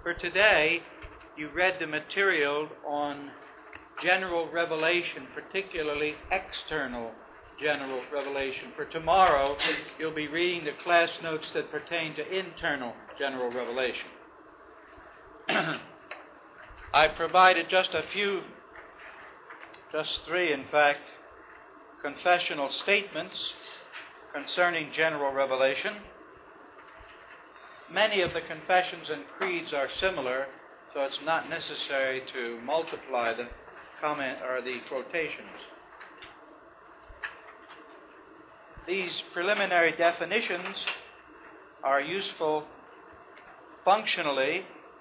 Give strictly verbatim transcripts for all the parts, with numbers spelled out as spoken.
For today, you read the material on general revelation, particularly external general revelation. For tomorrow, you'll be reading the class notes that pertain to internal general revelation. I provided just a few, just three in fact, confessional statements concerning general revelation. Many of the confessions and creeds are similar, so it's not necessary to multiply the comment or the quotations. These preliminary definitions are useful functionally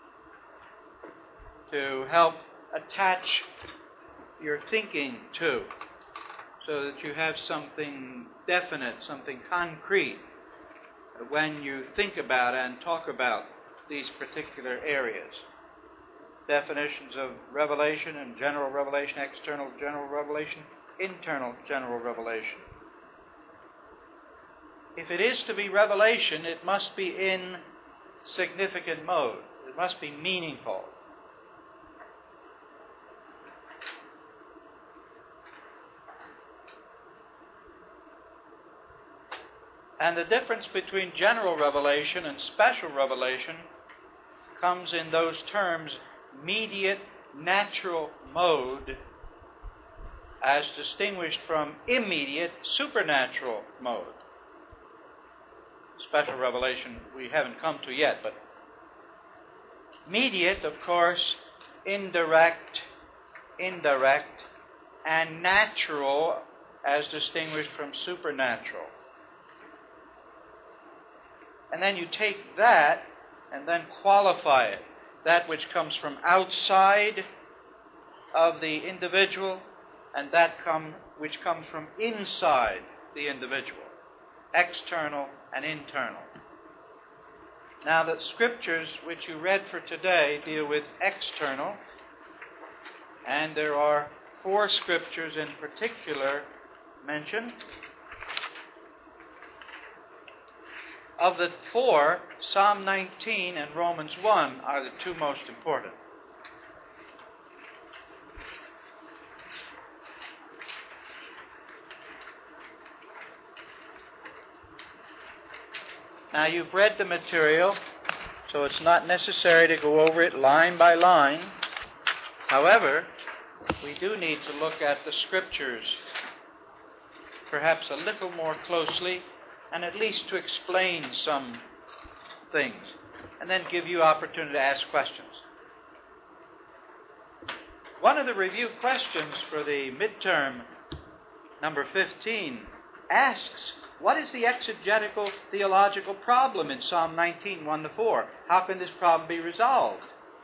to help attach your thinking to, so that you have something definite, something concrete when you think about and talk about these particular areas. Definitions of revelation and general revelation, external general revelation, internal general revelation. If it is to be revelation, it must be in significant mode. It must be meaningful. And the difference between general revelation and special revelation comes in those terms: mediate natural mode as distinguished from immediate supernatural mode. Special revelation we haven't come to yet, but mediate, of course, indirect, indirect, and natural as distinguished from supernatural. And then you take that and then qualify it. That which comes from outside of the individual and that come, which comes from inside the individual. External and internal. Now, the scriptures which you read for today deal with external, and there are four scriptures in particular mentioned. Of the four, Psalm nineteen and Romans one are the two most important. Now, you've read the material, so it's not necessary to go over it line by line. However, we do need to look at the scriptures perhaps a little more closely, and at least to explain some things, and then give you opportunity to ask questions. One of the review questions for the midterm, number fifteen, asks, what is the exegetical theological problem in Psalm nineteen, one to four? How can this problem be resolved?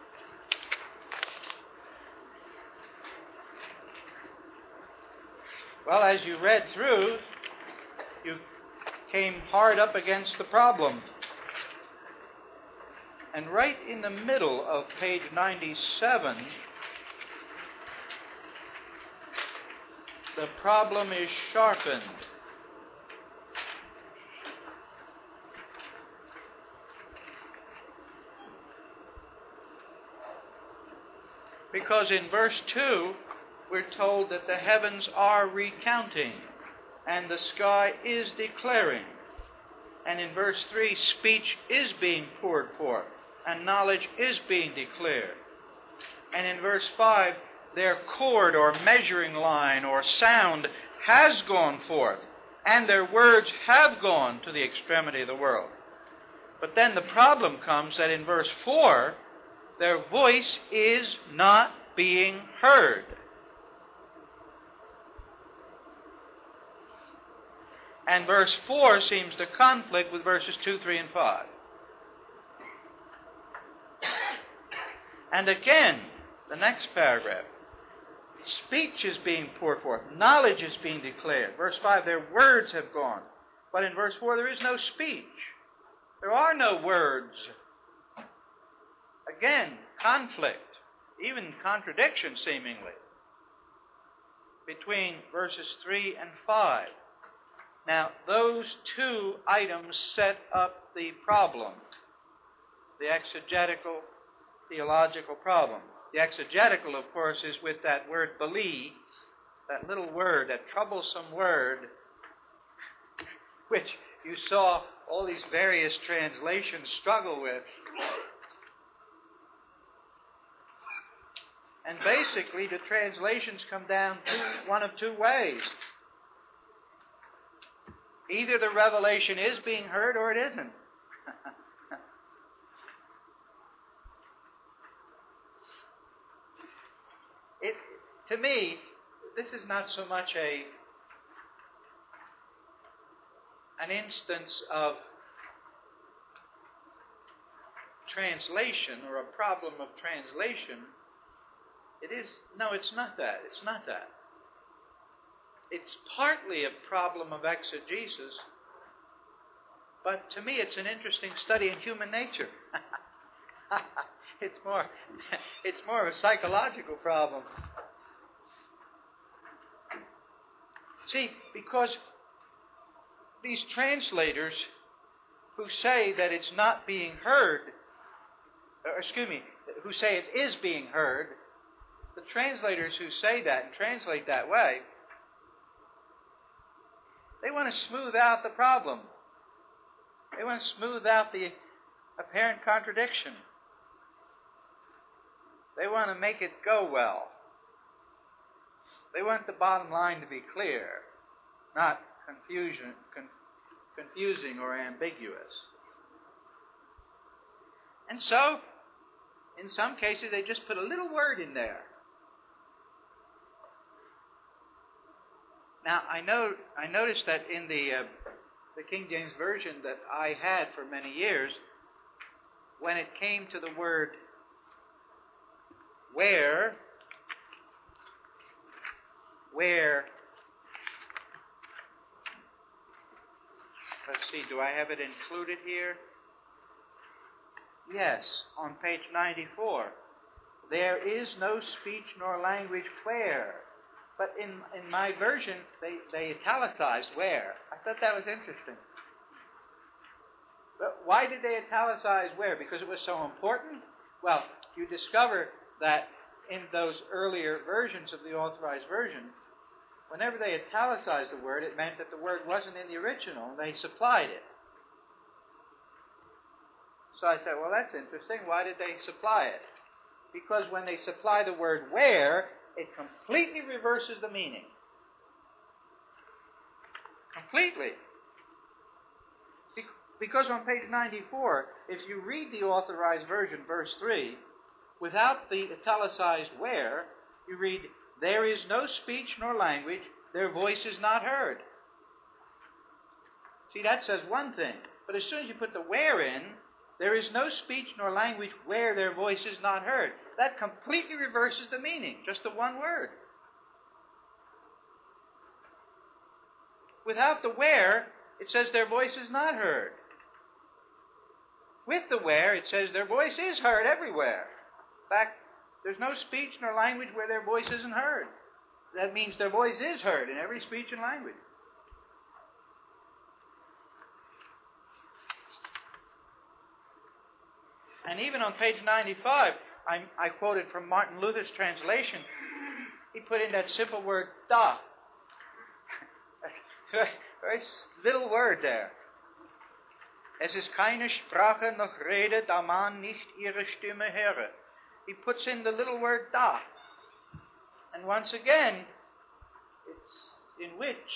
Well, as you read through, you came hard up against the problem. And right in the middle of page ninety-seven, the problem is sharpened. Because in verse two, we're told that the heavens are recounting and the sky is declaring. And in verse three, speech is being poured forth and knowledge is being declared. And in verse five, their chord or measuring line or sound has gone forth and their words have gone to the extremity of the world. But then the problem comes that in verse four, their voice is not being heard. And verse four seems to conflict with verses two, three, and five. And again, the next paragraph, speech is being poured forth, knowledge is being declared. Verse five, their words have gone. But in verse four, there is no speech. There are no words. Again, conflict, even contradiction seemingly, between verses three and five. Now, those two items set up the problem, the exegetical theological problem. The exegetical, of course, is with that word believe, that little word, that troublesome word, which you saw all these various translations struggle with. And basically, the translations come down to one of two ways. Either the revelation is being heard or it isn't. it, to me, this is not so much a an instance of translation or a problem of translation. It is, no, it's not that. It's not that. It's partly a problem of exegesis, but to me it's an interesting study in human nature. it's more, it's more of a psychological problem. See, because these translators who say that it's not being heard, or excuse me, who say it is being heard, the translators who say that and translate that way, they want to smooth out the problem. They want to smooth out the apparent contradiction. They want to make it go well. They want the bottom line to be clear, not confusion, con- confusing or ambiguous. And so, in some cases, they just put a little word in there. Now, I know I noticed that in the uh, the King James Version that I had for many years, when it came to the word where, where, let's see, do I have it included here? Yes, on page ninety-four. There is no speech nor language where. But in, in my version, they, they italicized where. I thought that was interesting. But why did they italicize where? Because it was so important? Well, you discover that in those earlier versions of the Authorized Version, whenever they italicized the word, it meant that the word wasn't in the original. They supplied it. So I said, well, that's interesting. Why did they supply it? Because when they supply the word where, it completely reverses the meaning. Completely. Because on page ninety-four, if you read the Authorized Version, verse three, without the italicized where, you read, there is no speech nor language, their voice is not heard. See, that says one thing. But as soon as you put the where in, there is no speech nor language where their voice is not heard. That completely reverses the meaning, just the one word. Without the where, it says their voice is not heard. With the where, it says their voice is heard everywhere. In fact, there's no speech nor language where their voice isn't heard. That means their voice is heard in every speech and language. And even on page ninety-five, I, I quoted from Martin Luther's translation. He put in that simple word, da. Very little word there. Es ist keine Sprache noch Rede, da man nicht ihre Stimme höre. He puts in the little word, da. And once again, it's in which.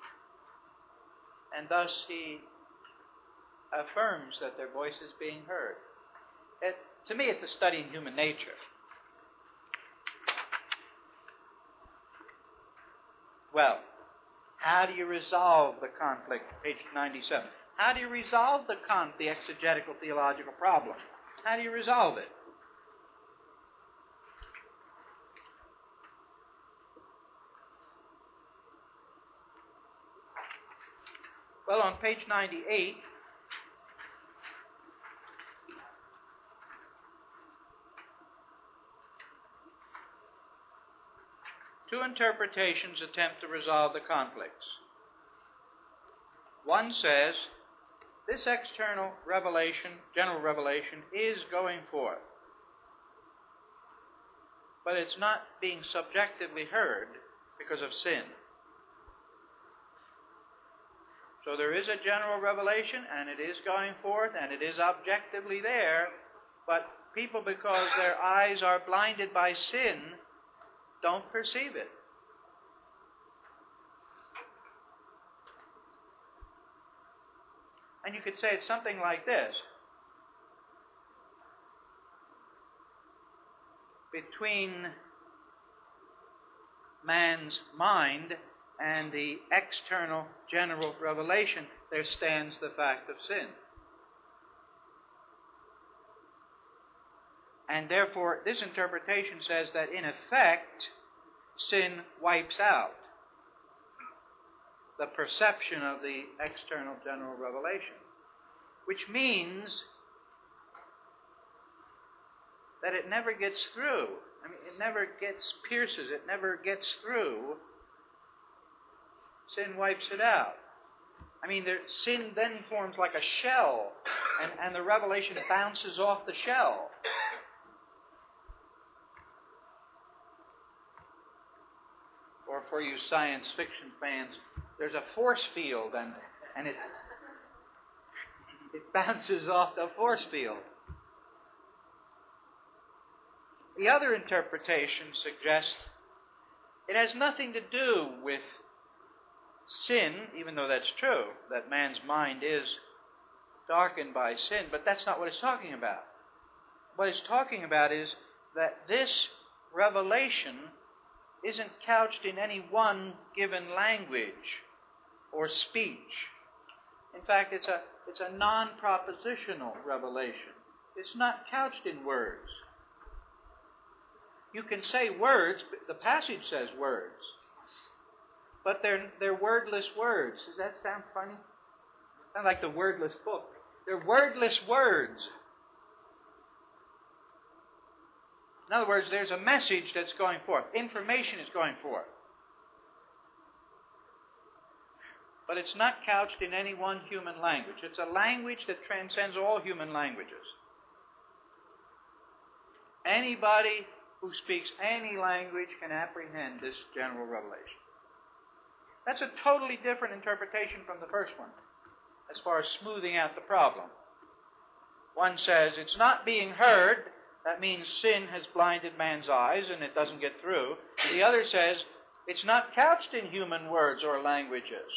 And thus he affirms that their voice is being heard. It, to me, it's a study in human nature. Well, how do you resolve the conflict? Page ninety-seven. How do you resolve the con- the exegetical theological problem? How do you resolve it? Well, on page ninety-eight, two interpretations attempt to resolve the conflicts. One says, this external revelation, general revelation, is going forth. but it's not being subjectively heard because of sin. So there is a general revelation, and it is going forth, and it is objectively there, but people, because their eyes are blinded by sin, don't perceive it. And you could say it's something like this. Between man's mind and the external general revelation, there stands the fact of sin. And therefore, this interpretation says that in effect, sin wipes out the perception of the external general revelation, which means that it never gets through. I mean, it never gets, pierces, it never gets through. Sin wipes it out. I mean, there, sin then forms like a shell, and, and the revelation bounces off the shell. Or for you science fiction fans, there's a force field, and, and it, it bounces off the force field. The other interpretation suggests it has nothing to do with sin, even though that's true, that man's mind is darkened by sin, but that's not what it's talking about. What it's talking about is that this revelation isn't couched in any one given language or speech. In fact, it's a, it's a non-propositional revelation. It's not couched in words. You can say words, the passage says words, but they're, they're wordless words. Does that sound funny? Sound like the wordless book. They're wordless words. In other words, there's a message that's going forth. Information is going forth. But it's not couched in any one human language. It's a language that transcends all human languages. Anybody who speaks any language can apprehend this general revelation. That's a totally different interpretation from the first one, as far as smoothing out the problem. One says it's not being heard. That means sin has blinded man's eyes and it doesn't get through. The other says it's not couched in human words or languages.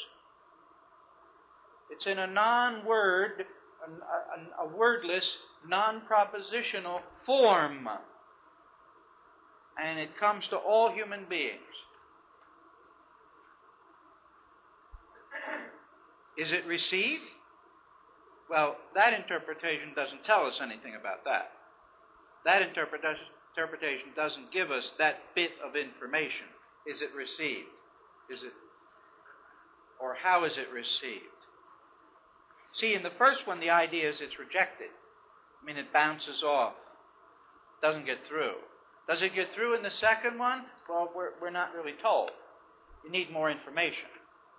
It's in a non-word, a, a, a wordless, non-propositional form. And it comes to all human beings. Is it received? Well, that interpretation doesn't tell us anything about that. That interpretation interpretation doesn't give us that bit of information. Is it received? Is it, or how is it received? See, in the first one, the idea is it's rejected. I mean, it bounces off. Doesn't get through. Does it get through in the second one? Well, we're, we're not really told. You need more information.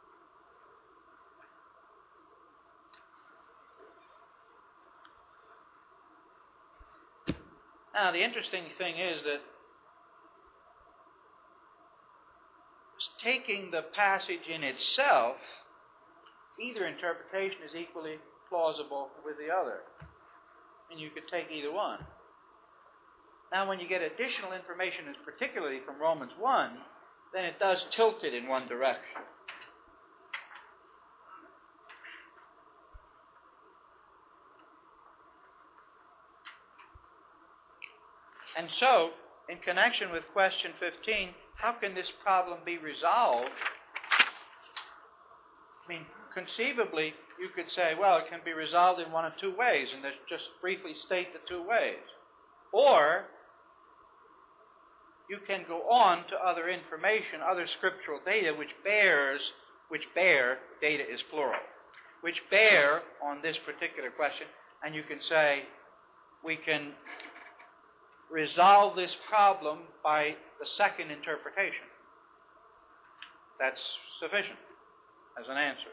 Now, the interesting thing is that taking the passage in itself, either interpretation is equally plausible with the other. And you could take either one. Now, when you get additional information, particularly from Romans one, then it does tilt it in one direction. And so, in connection with question fifteen, how can this problem be resolved? I mean, conceivably, you could say, well, it can be resolved in one of two ways, and let's just briefly state the two ways. Or, you can go on to other information, other scriptural data, which bears, which bear, data is plural, which bear on this particular question, and you can say, we can resolve this problem by the second interpretation. That's sufficient as an answer.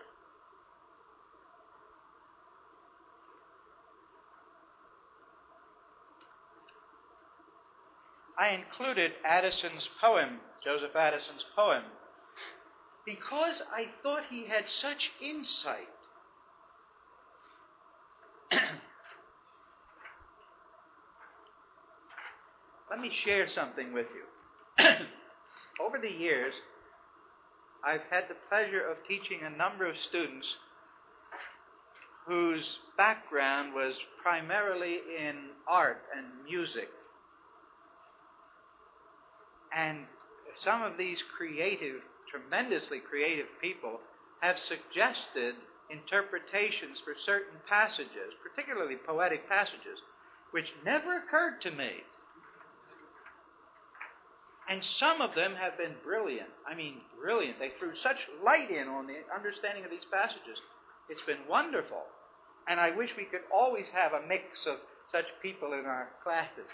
I included Addison's poem, Joseph Addison's poem, because I thought he had such insight. Let me share something with you. Over the years, I've had the pleasure of teaching a number of students whose background was primarily in art and music. And some of these creative, tremendously creative people have suggested interpretations for certain passages, particularly poetic passages, which never occurred to me. And some of them have been brilliant. I mean, brilliant. They threw such light in on the understanding of these passages. It's been wonderful. And I wish we could always have a mix of such people in our classes.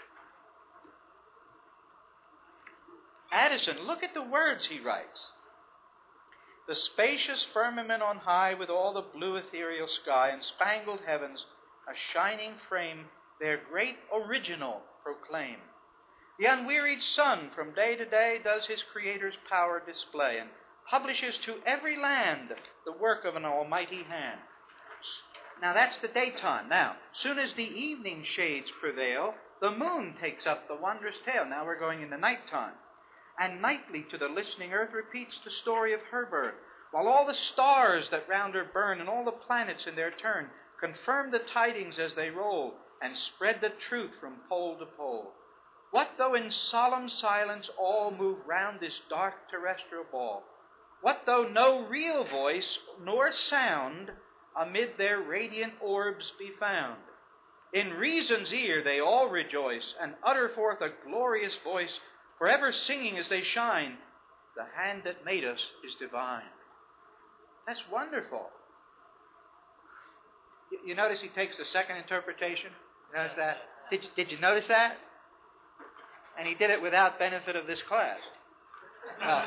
Addison, look at the words he writes. The spacious firmament on high, with all the blue ethereal sky and spangled heavens, a shining frame, their great original proclaim. The unwearied sun from day to day does his Creator's power display, and publishes to every land the work of an almighty hand. Now that's the daytime. Now, soon as the evening shades prevail, the moon takes up the wondrous tale. Now we're going into nighttime. And nightly to the listening earth repeats the story of her birth, while all the stars that round her burn and all the planets in their turn confirm the tidings as they roll and spread the truth from pole to pole. What though in solemn silence all move round this dark terrestrial ball? What though no real voice nor sound amid their radiant orbs be found? In reason's ear they all rejoice and utter forth a glorious voice, forever singing as they shine, the hand that made us is divine. That's wonderful. You notice he takes the second interpretation? Notice that? Did, did you notice that? And he did it without benefit of this class. Uh,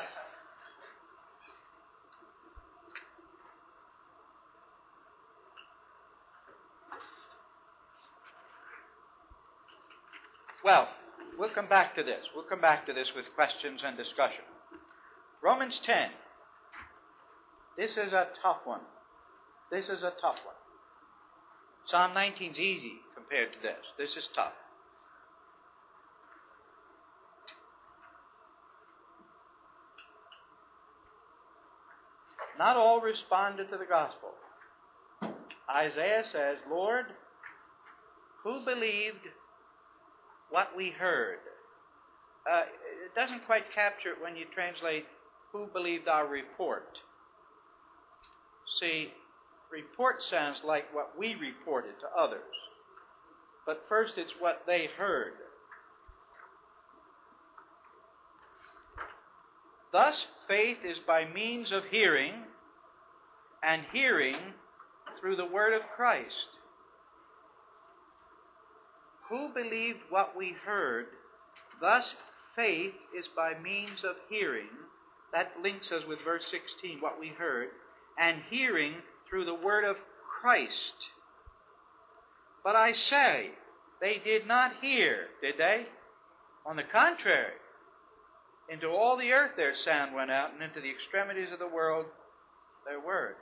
well, we'll come back to this. We'll come back to this with questions and discussion. Romans ten. This is a tough one. This is a tough one. Psalm nineteen is easy compared to this. This is tough. Not all responded to the gospel. Isaiah says, Lord, who believed what we heard? Uh, it doesn't quite capture it when you translate, who believed our report? See, report sounds like what we reported to others. But first it's what they heard. Thus, faith is by means of hearing, and hearing through the word of Christ. Who believed what we heard? Thus, faith is by means of hearing. That links us with verse sixteen, what we heard. And hearing through the word of Christ. But I say, they did not hear, did they? On the contrary, into all the earth their sound went out, and into the extremities of the world their words.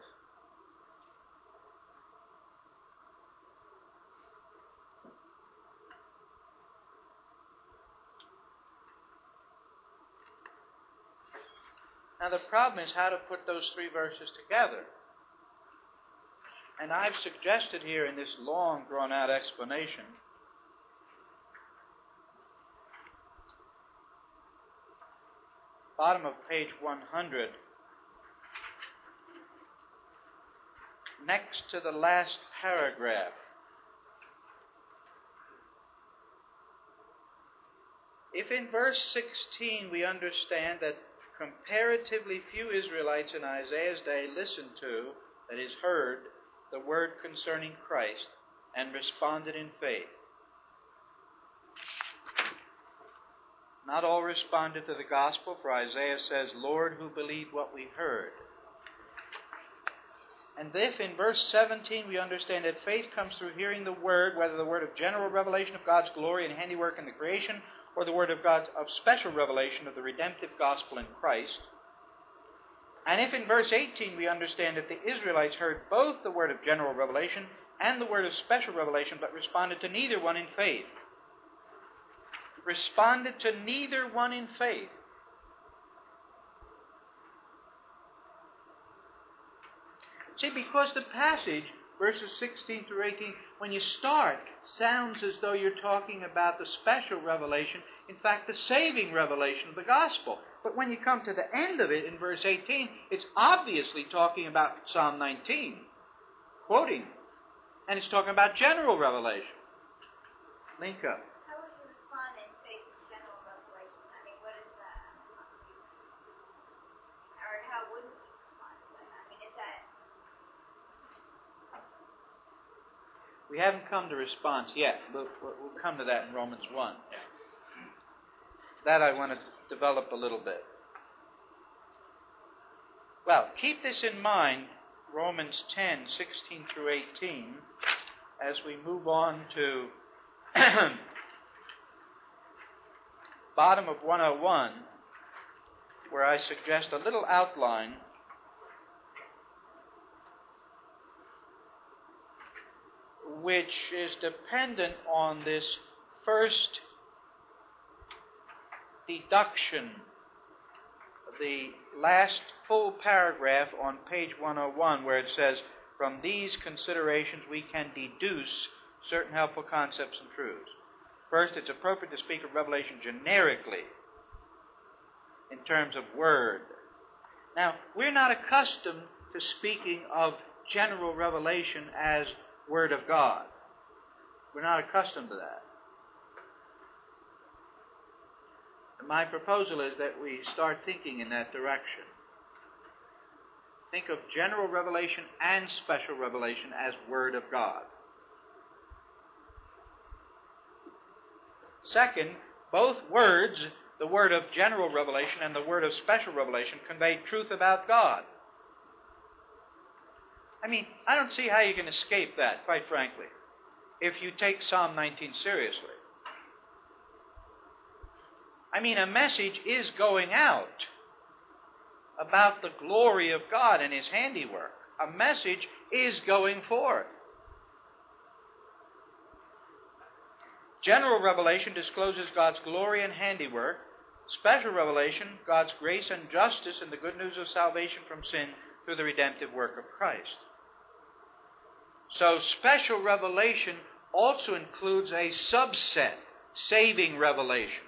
Now the problem is how to put those three verses together. And I've suggested here in this long, drawn-out explanation bottom of page one hundred, next to the last paragraph. If in verse sixteen we understand that comparatively few Israelites in Isaiah's day listened to, that is, heard, the word concerning Christ and responded in faith. Not all responded to the gospel, for Isaiah says, Lord, who believed what we heard. And if in verse seventeen we understand that faith comes through hearing the Word, whether the Word of general revelation of God's glory and handiwork in the creation, or the Word of God of special revelation of the redemptive gospel in Christ. And if in verse eighteen we understand that the Israelites heard both the Word of general revelation and the Word of special revelation, but responded to neither one in faith. Responded to neither one in faith. See, because the passage, verses sixteen through eighteen, when you start, sounds as though you're talking about the special revelation, in fact, the saving revelation of the gospel. But when you come to the end of it, in verse eighteen, it's obviously talking about Psalm nineteen, quoting, and it's talking about general revelation. Linka. How would you respond in faith to general revelation? I mean, what is that? Or how wouldn't you respond to that? I mean, is that... We haven't come to response yet. We'll, we'll come to that in Romans one. That I want to develop a little bit. Well, keep this in mind, Romans ten, sixteen through eighteen, as we move on to bottom of one oh one, where I suggest a little outline which is dependent on this first deduction, the last full paragraph on page one oh one, where it says, from these considerations we can deduce certain helpful concepts and truths. First, it's appropriate to speak of revelation generically, in terms of word. Now, we're not accustomed to speaking of general revelation as Word of God. We're not accustomed to that. My proposal is that we start thinking in that direction. Think of general revelation and special revelation as Word of God. Second, both words, the word of general revelation and the word of special revelation, convey truth about God. I mean, I don't see how you can escape that, quite frankly, if you take Psalm nineteen seriously. I mean, a message is going out about the glory of God and His handiwork. A message is going forth. General revelation discloses God's glory and handiwork. Special revelation, God's grace and justice and the good news of salvation from sin through the redemptive work of Christ. So special revelation also includes a subset, saving revelation.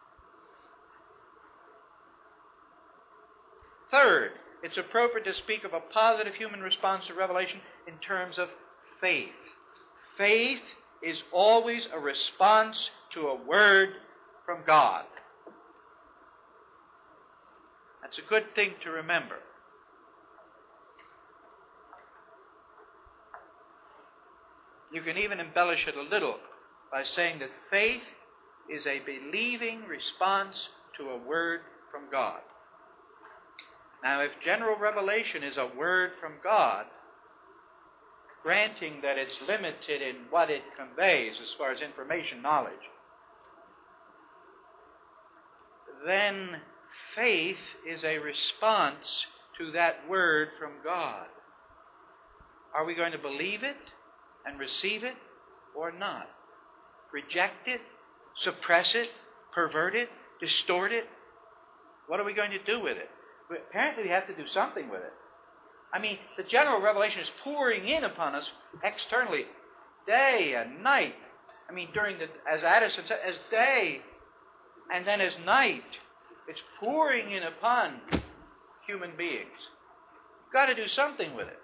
Third, it's appropriate to speak of a positive human response to revelation in terms of faith. Faith is always a response to a word from God. That's a good thing to remember. You can even embellish it a little by saying that faith is a believing response to a word from God. Now, if general revelation is a word from God, granting that it's limited in what it conveys as far as information knowledge, then faith is a response to that word from God. Are we going to believe it and receive it or not? Reject it, suppress it, pervert it, distort it? What are we going to do with it? Apparently we have to do something with it. I mean, the general revelation is pouring in upon us externally, day and night. I mean, during the, as Addison said, as day and then as night. It's pouring in upon human beings. You've got to do something with it.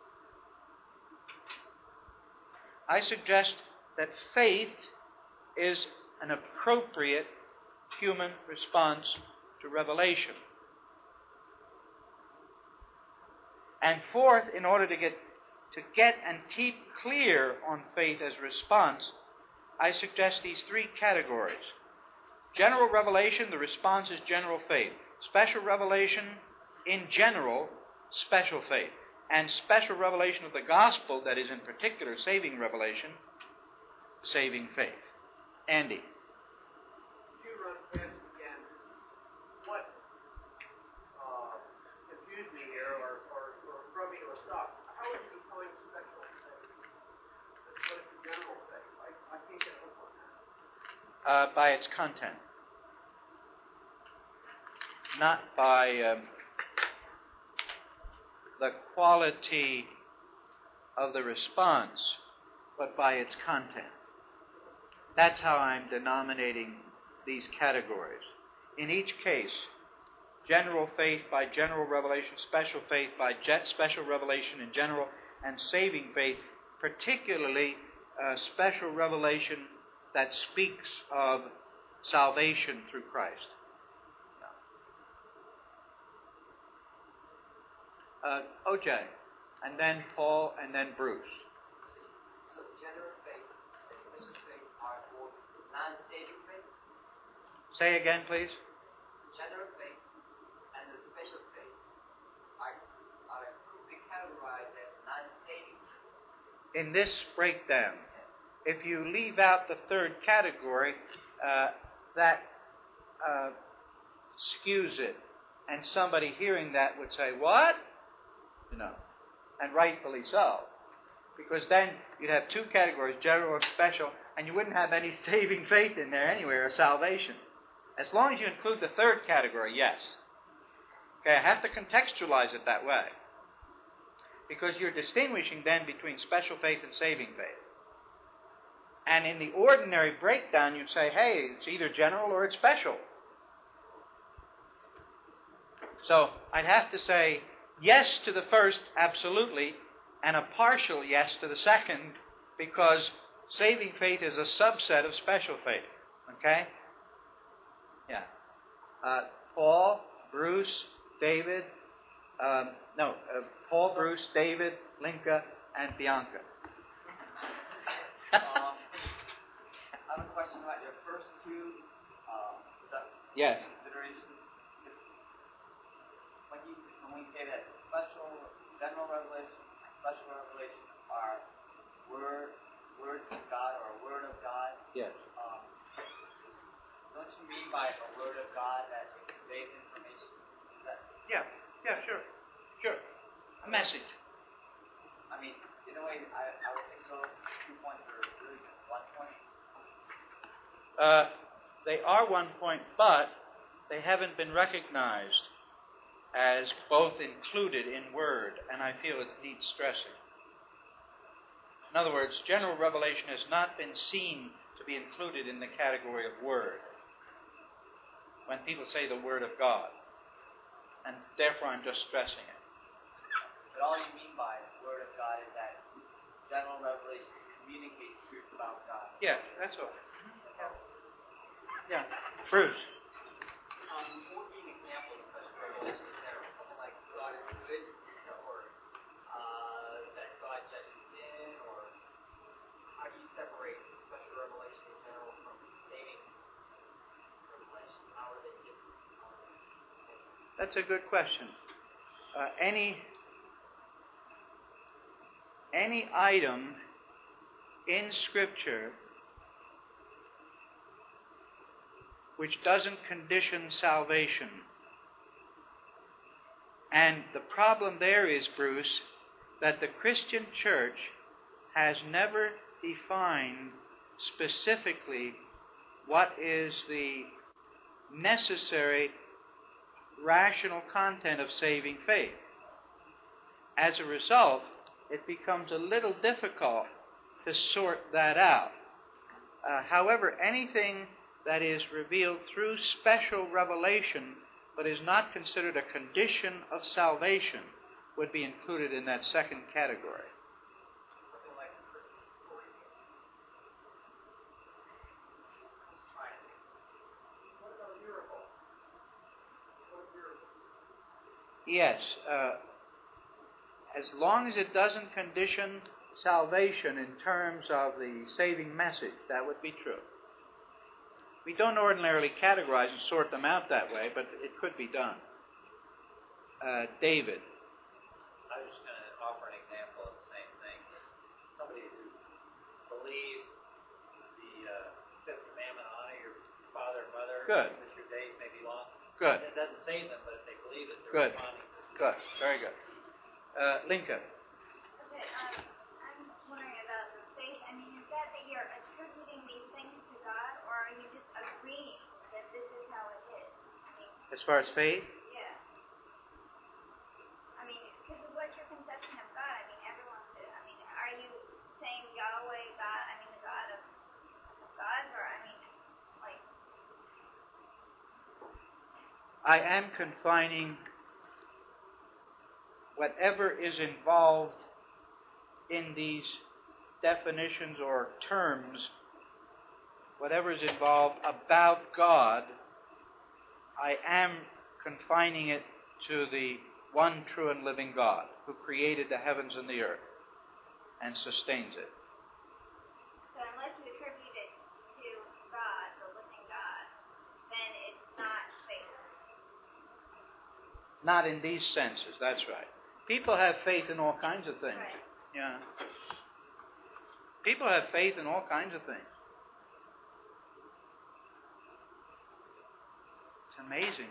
I suggest that faith is an appropriate human response to revelation. And fourth, in order to get to get and keep clear on faith as response, I suggest these three categories. General revelation, the response is general faith. Special revelation, in general, special faith. and special revelation of the gospel, that is in particular saving revelation, saving faith. Andy. You run past again. What uh, confused me here, or, or, or throw me to a stop? How is he calling special faith? What is the general faith? I, I can't get a hook on that. Uh, by its content. Not by um, the quality of the response, but by its content. That's how I'm denominating these categories. In each case, general faith by general revelation, special faith by jet special revelation in general, and saving faith, particularly uh, special revelation that speaks of salvation through Christ. Uh, O J, and then Paul, and then Bruce. So general faith and special faith are both non-saving faith? Say again, please. General faith and the special faith are, are could be categorized as non-saving faith. In this breakdown, if you leave out the third category, uh, that uh, skews it. And somebody hearing that would say, what? You know, and rightfully so. Because then you'd have two categories, general and special, and you wouldn't have any saving faith in there anywhere, or salvation. As long as you include the third category, yes. Okay, I have to contextualize it that way. Because you're distinguishing then between special faith and saving faith. And in the ordinary breakdown, you'd say, hey, it's either general or it's special. So I'd have to say yes to the first, absolutely, and a partial yes to the second, because saving faith is a subset of special faith. Okay? Yeah. Uh, Paul, Bruce, David, um, no, uh, Paul, Bruce, David, Linka, and Bianca. um, I have a question about your first two uh, yes. considerations. When, you, when we say that special, general revelation, special revelation are word, words of God or a word of God, Yes. um, don't you mean by a word of God that it conveys information? Is that, Yeah, yeah, sure. Sure. A message. I mean, in a way, I, I would think those two points are really just one point. Uh, they are one point, but they haven't been recognized as both included in Word, and I feel it needs stressing. In other words, general revelation has not been seen to be included in the category of Word when people say the Word of God, and therefore I'm just stressing it. But all you mean by Word of God is that general revelation communicates truth about God. Yeah, that's all. Yeah. Bruce. Um, what would be an example of such revelation in general? Something like God is good, or uh, that God judges sin, or how do you separate special revelation in general from saving revelation? How are they different? That's a good question. Uh, any any item in Scripture which doesn't condition salvation. And the problem there is, Bruce, that the Christian church has never defined specifically what is the necessary rational content of saving faith. As a result, it becomes a little difficult to sort that out. Uh, however, anything that is revealed through special revelation but is not considered a condition of salvation would be included in that second category. Something like the Christmas story. Just trying to think. What about miracle? What is miracle? Yes, uh, as long as it doesn't condition salvation in terms of the saving message, that would be true. We don't ordinarily categorize and sort them out that way, but it could be done. Uh, David. I was going to Good. That your days may be long. Good. It doesn't save them, but if they believe it, they're Good. responding. Good. Very good. Uh, Lincoln. Okay, um, I'm wondering about the faith. I mean, is that that you're attributing these things to God, or are you just agreeing that this is how it is? I mean, As far as faith, yeah. I mean, because of what's your conception of God? I mean, everyone's. I mean, are you saying Yahweh, God? I mean, the God of gods, or I mean, like. I am confining whatever is involved in these definitions or terms, whatever is involved about God, I am confining it to the one true and living God who created the heavens and the earth and sustains it. So unless you attribute it to God, the living God, then it's not faith. Not in these senses, that's right. People have faith in all kinds of things. Right. Yeah. People have faith in all kinds of things. It's amazing.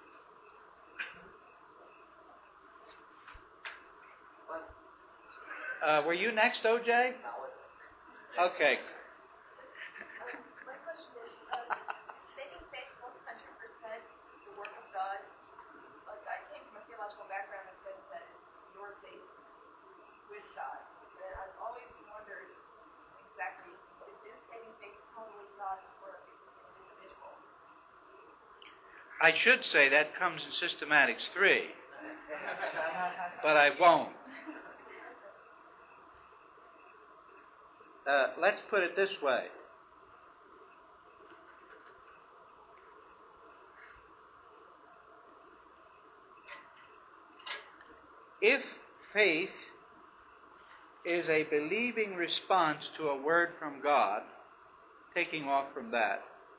Uh, were you next, O J? Okay. My question is, um, making faith one hundred percent the work of God. Like, I came from a theological background that says that it's your faith with God. And I've always wondered exactly, is this saving faith totally God's work as an individual? I should say that comes in Systematics three, but I won't. Uh, let's put it this way. If faith is a believing response to a word from God, taking off from that,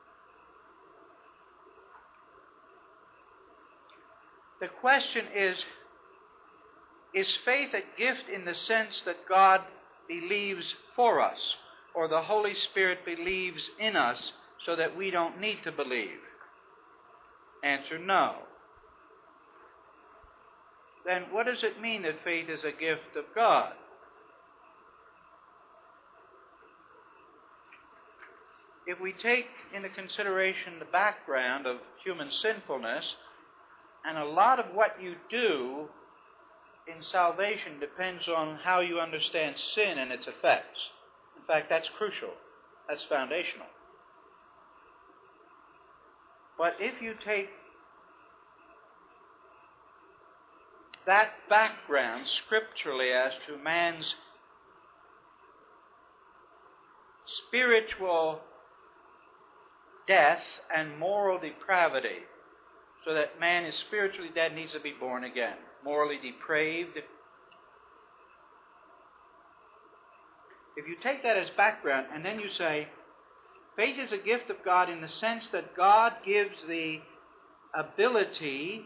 the question is, is faith a gift in the sense that God believes for us, or the Holy Spirit believes in us so that we don't need to believe? Answer, no. Then what does it mean that faith is a gift of God? If we take into consideration the background of human sinfulness, and a lot of what you do in salvation depends on how you understand sin and its effects. In fact, that's crucial. That's foundational. But if you take that background scripturally as to man's spiritual death and moral depravity, so that man is spiritually dead, needs to be born again, morally depraved. If you take that as background and then you say, faith is a gift of God in the sense that God gives the ability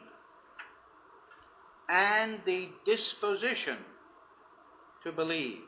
and the disposition to believe.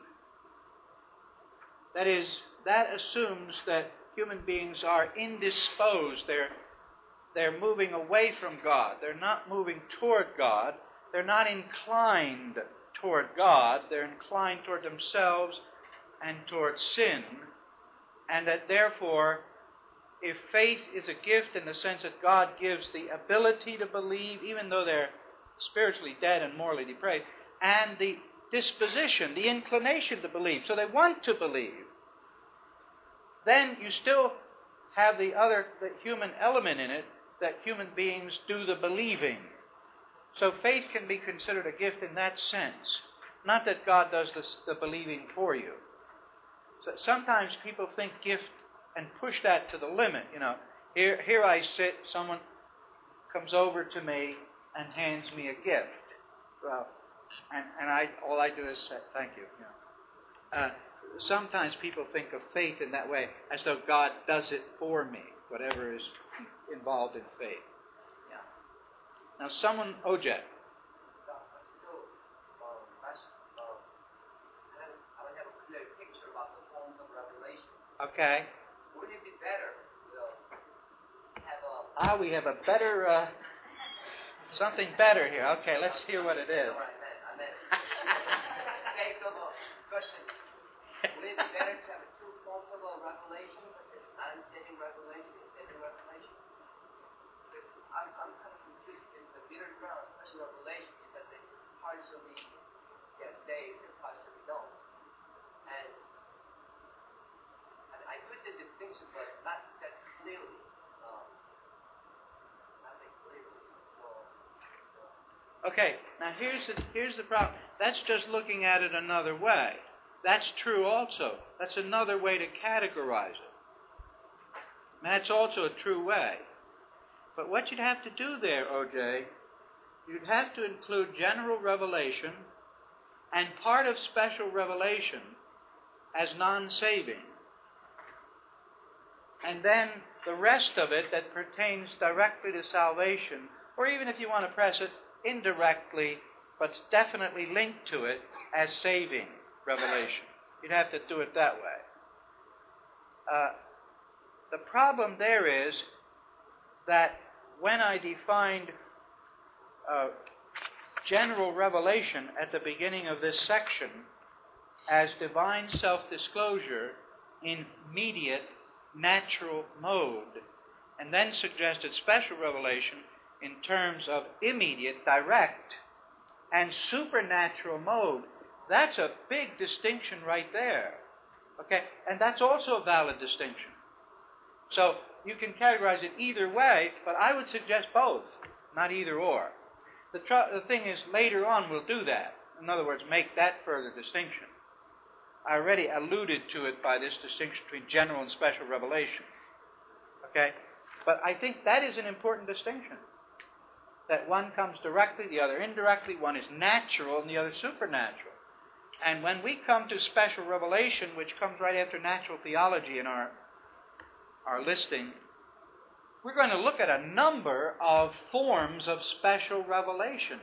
That is, that assumes that human beings are indisposed. They're, they're moving away from God. They're not moving toward God. They're not inclined toward God. They're inclined toward themselves and toward sin. And that therefore, if faith is a gift in the sense that God gives the ability to believe, even though they're spiritually dead and morally depraved, and the disposition, the inclination to believe, so they want to believe, then you still have the other, the human element in it, that human beings do the believing. So faith can be considered a gift in that sense. Not that God does the, the believing for you. So sometimes people think gift and push that to the limit. You know, here, here I sit, someone comes over to me and hands me a gift. Well, and, and I, all I do is say, thank you. you know. uh, sometimes people think of faith in that way, as though God does it for me, whatever is involved in faith. Yeah. Now, someone, O J. I'm still, um, that's, uh, I don't I don't have a clear picture about the forms of revelation. Okay. Wouldn't it be better to have a Ah, we have a better, uh, something better here. Okay, let's hear what it is. What I meant. I meant. Okay, so the question. Would it be better to have a true form of a revelation, such as non-saving revelation and saving revelation? Because I'm, I'm kind of confused because the middle ground, special revelation, is that it's partially get saved and partially don't. And, and I do see distinction, but not that clearly. Um, not that clearly. So, so. Okay, now here's the, here's the problem. That's just looking at it another way. That's true also. That's another way to categorize it. And that's also a true way. But what you'd have to do there, O J, you'd have to include general revelation and part of special revelation as non-saving. And then the rest of it that pertains directly to salvation, or even if you want to press it, indirectly, but definitely linked to it as saving revelation. You'd have to do it that way. Uh, the problem there is that when I defined uh, general revelation at the beginning of this section as divine self-disclosure in immediate natural mode, and then suggested special revelation in terms of immediate, direct, and supernatural mode, that's a big distinction right there. Okay? And that's also a valid distinction. So you can categorize it either way, but I would suggest both, not either or. The, tr- the thing is, later on we'll do that. In other words, make that further distinction. I already alluded to it by this distinction between general and special revelation. Okay? But I think that is an important distinction. That one comes directly, the other indirectly, one is natural and the other supernatural. And when we come to special revelation, which comes right after natural theology in our, our listing, we're going to look at a number of forms of special revelation.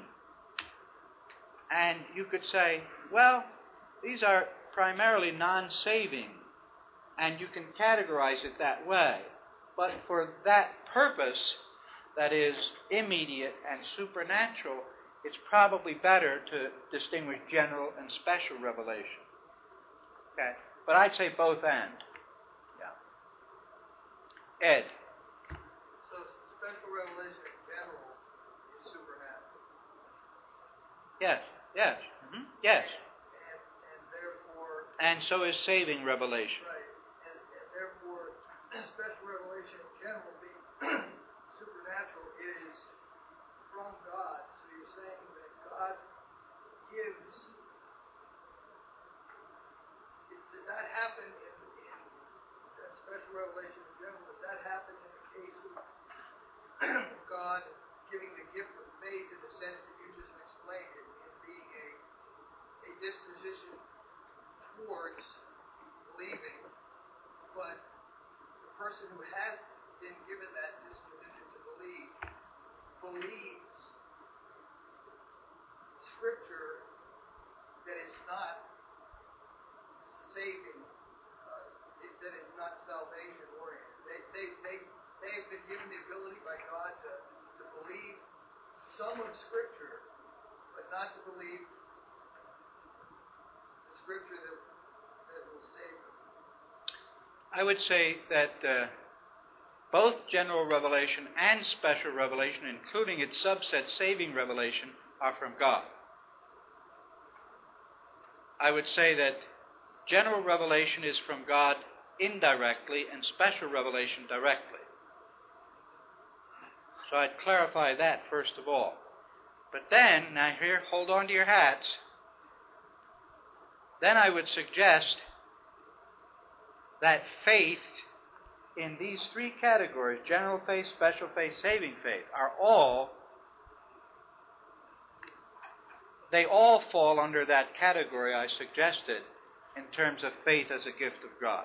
And you could say, well, these are primarily non-saving, and you can categorize it that way. But for that purpose, that is immediate and supernatural, it's probably better to distinguish general and special revelation. Okay? But I'd say both and. Yeah. Ed. So special revelation in general is supernatural. Yes. Yes. Mm-hmm. Yes. And, and therefore... And so is saving revelation. Right. And, and therefore, special revelation in general being supernatural is from God. So you're saying that God gives... Did that happen in, in that special revelation in general? Does that happen in the case of God giving the gift of faith in the sense that you just explained it, in being a, a disposition towards believing, but the person who has been given that disposition to believe believes Scripture that it's not saving, uh, it, that it's not salvation oriented. They, they, they, they have been given the ability by God to, to believe some of Scripture, but not to believe the Scripture that, that will save them. I would say that uh, both general revelation and special revelation, including its subset saving revelation, are from God. I would say that general revelation is from God indirectly and special revelation directly. So I'd clarify that first of all. But then, now here, hold on to your hats. Then I would suggest that faith in these three categories, general faith, special faith, saving faith, are all, they all fall under that category I suggested in terms of faith as a gift of God.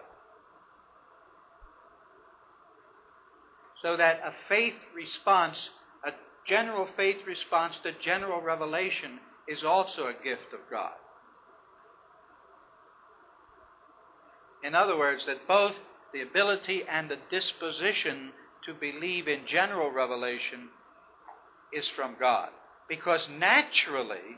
So that a faith response, a general faith response to general revelation is also a gift of God. In other words, that both the ability and the disposition to believe in general revelation is from God. Because naturally,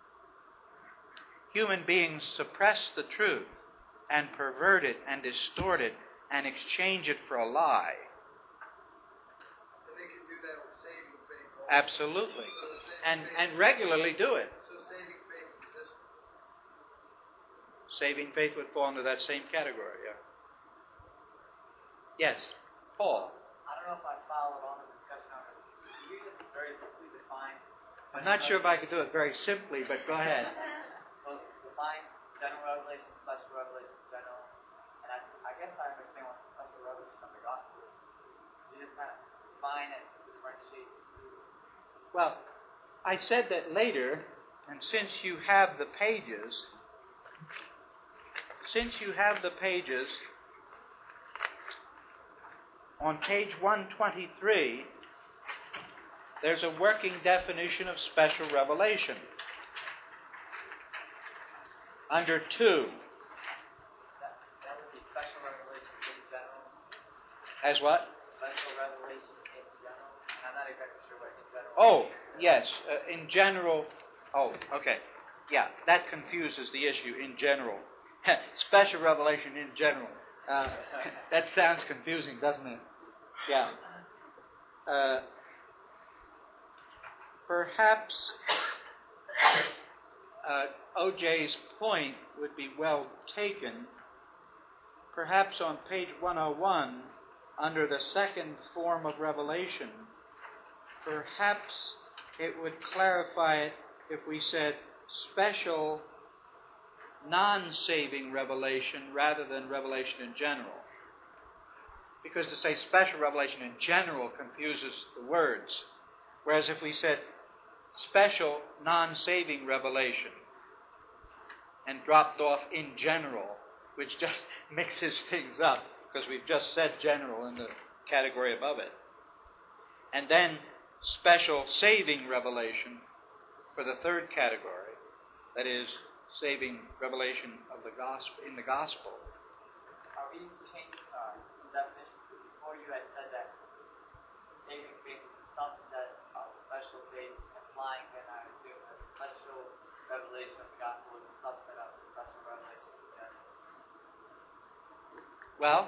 human beings suppress the truth and pervert it and distort it and exchange it for a lie. And they can do that with saving faith also. Absolutely. So saving And faith- and regularly do it. So saving faith is this one. Saving faith would fall into that same category, yeah. Yes, Paul. I don't know if I followed on the discussion on it. Can you just very simply define? I'm not sure if I could do it very simply, but go ahead. Well, define general revelation, special revelation, general. And I, I guess I understand what special revelation of the gospel is. You just kind of define it, differentiate the two. Well, I said that later, and since you have the pages, since you have the pages, on page one twenty-three, there's a working definition of special revelation. Under two, That, that would be special revelation in general. as what? Special revelation in general. And I'm not exactly sure what in general Oh, means. yes, uh, in general. Oh, okay. Yeah, that confuses the issue in general. Special revelation in general. Uh, that sounds confusing, doesn't it? Yeah. Uh, perhaps uh, O J's point would be well taken. Perhaps on page one oh one, under the second form of revelation, perhaps it would clarify it if we said special non-saving revelation rather than revelation in general. Because to say special revelation in general confuses the words. Whereas if we said special non-saving revelation and dropped off in general, which just mixes things up because we've just said general in the category above it. And then special saving revelation for the third category, that is, saving revelation of the gospel in the gospel. Are we changing uh, the definition? Before you had said that saving faith is a subset of special faith, implying then I assume that special revelation of the gospel is a subset of special revelation in general. Well,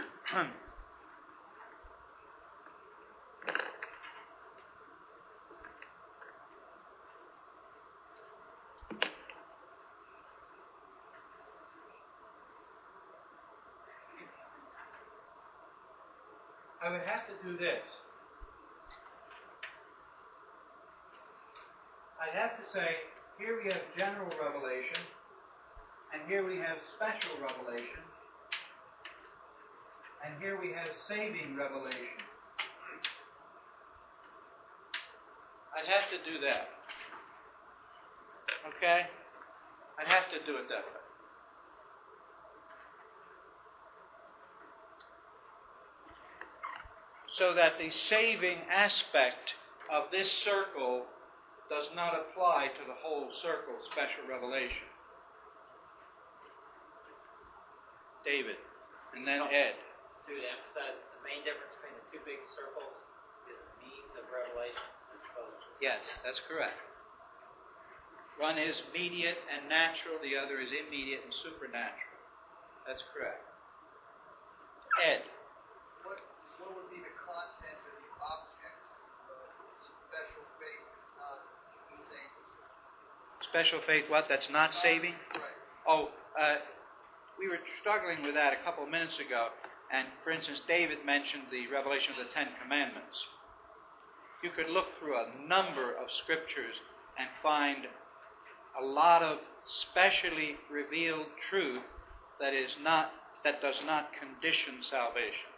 I would have to do this. I'd have to say, here we have general revelation, and here we have special revelation, and here we have saving revelation. I'd have to do that. Okay? I'd have to do it that way. So that the saving aspect of this circle does not apply to the whole circle, special revelation. David, and then Ed. To emphasize, the main difference between the two big circles is the means of revelation as opposed to... Yes, that's correct. One is mediate and natural, the other is immediate and supernatural. That's correct. Ed. What, what would be the content or the object of special faith that's not saving? Special faith, what? That's not saving? Right. Oh, uh, we were struggling with that a couple of minutes ago. And, for instance, David mentioned the revelation of the Ten Commandments. You could look through a number of scriptures and find a lot of specially revealed truth that is not that does not condition salvation.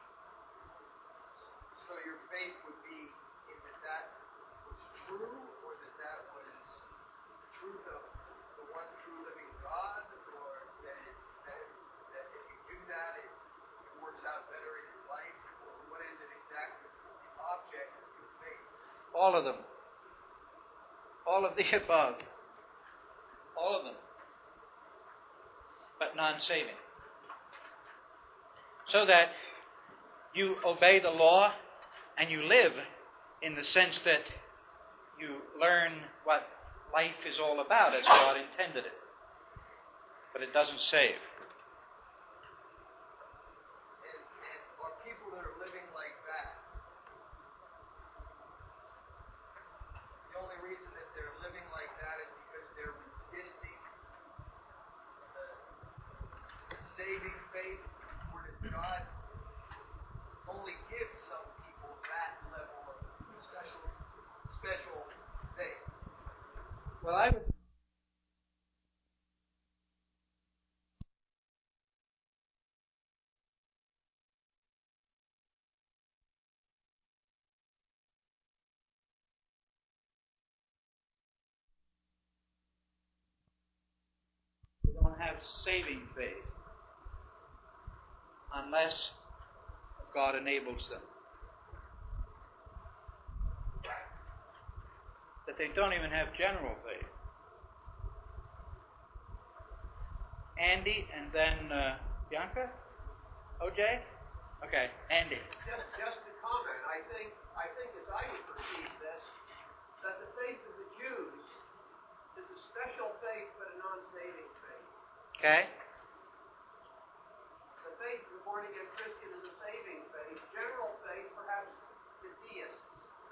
So your faith would be in that that was true, or that that was truth of the one true living God, or that, it, that, that if you do that, it, it works out better in your life, or what is it exactly, the object of your faith? All of them. All of the above. All of them. But non-saving. So that you obey the law and you live in the sense that you learn what life is all about as God intended it. But it doesn't save. And, and are people that are living like that, the only reason that they're living like that is because they're resisting the saving faith, or does God only give some people that level of special, special faith? Well, I would. They don't have saving faith unless God enables them. That they don't even have general faith. Andy, and then uh, Bianca? O J? Okay, Andy. Just, just to comment, I think, I think as I would perceive this, that the faith of the Jews is a special faith, but a non-saving faith. Okay. The faith of the born-again Christian is a saving faith. General faith, perhaps the deists.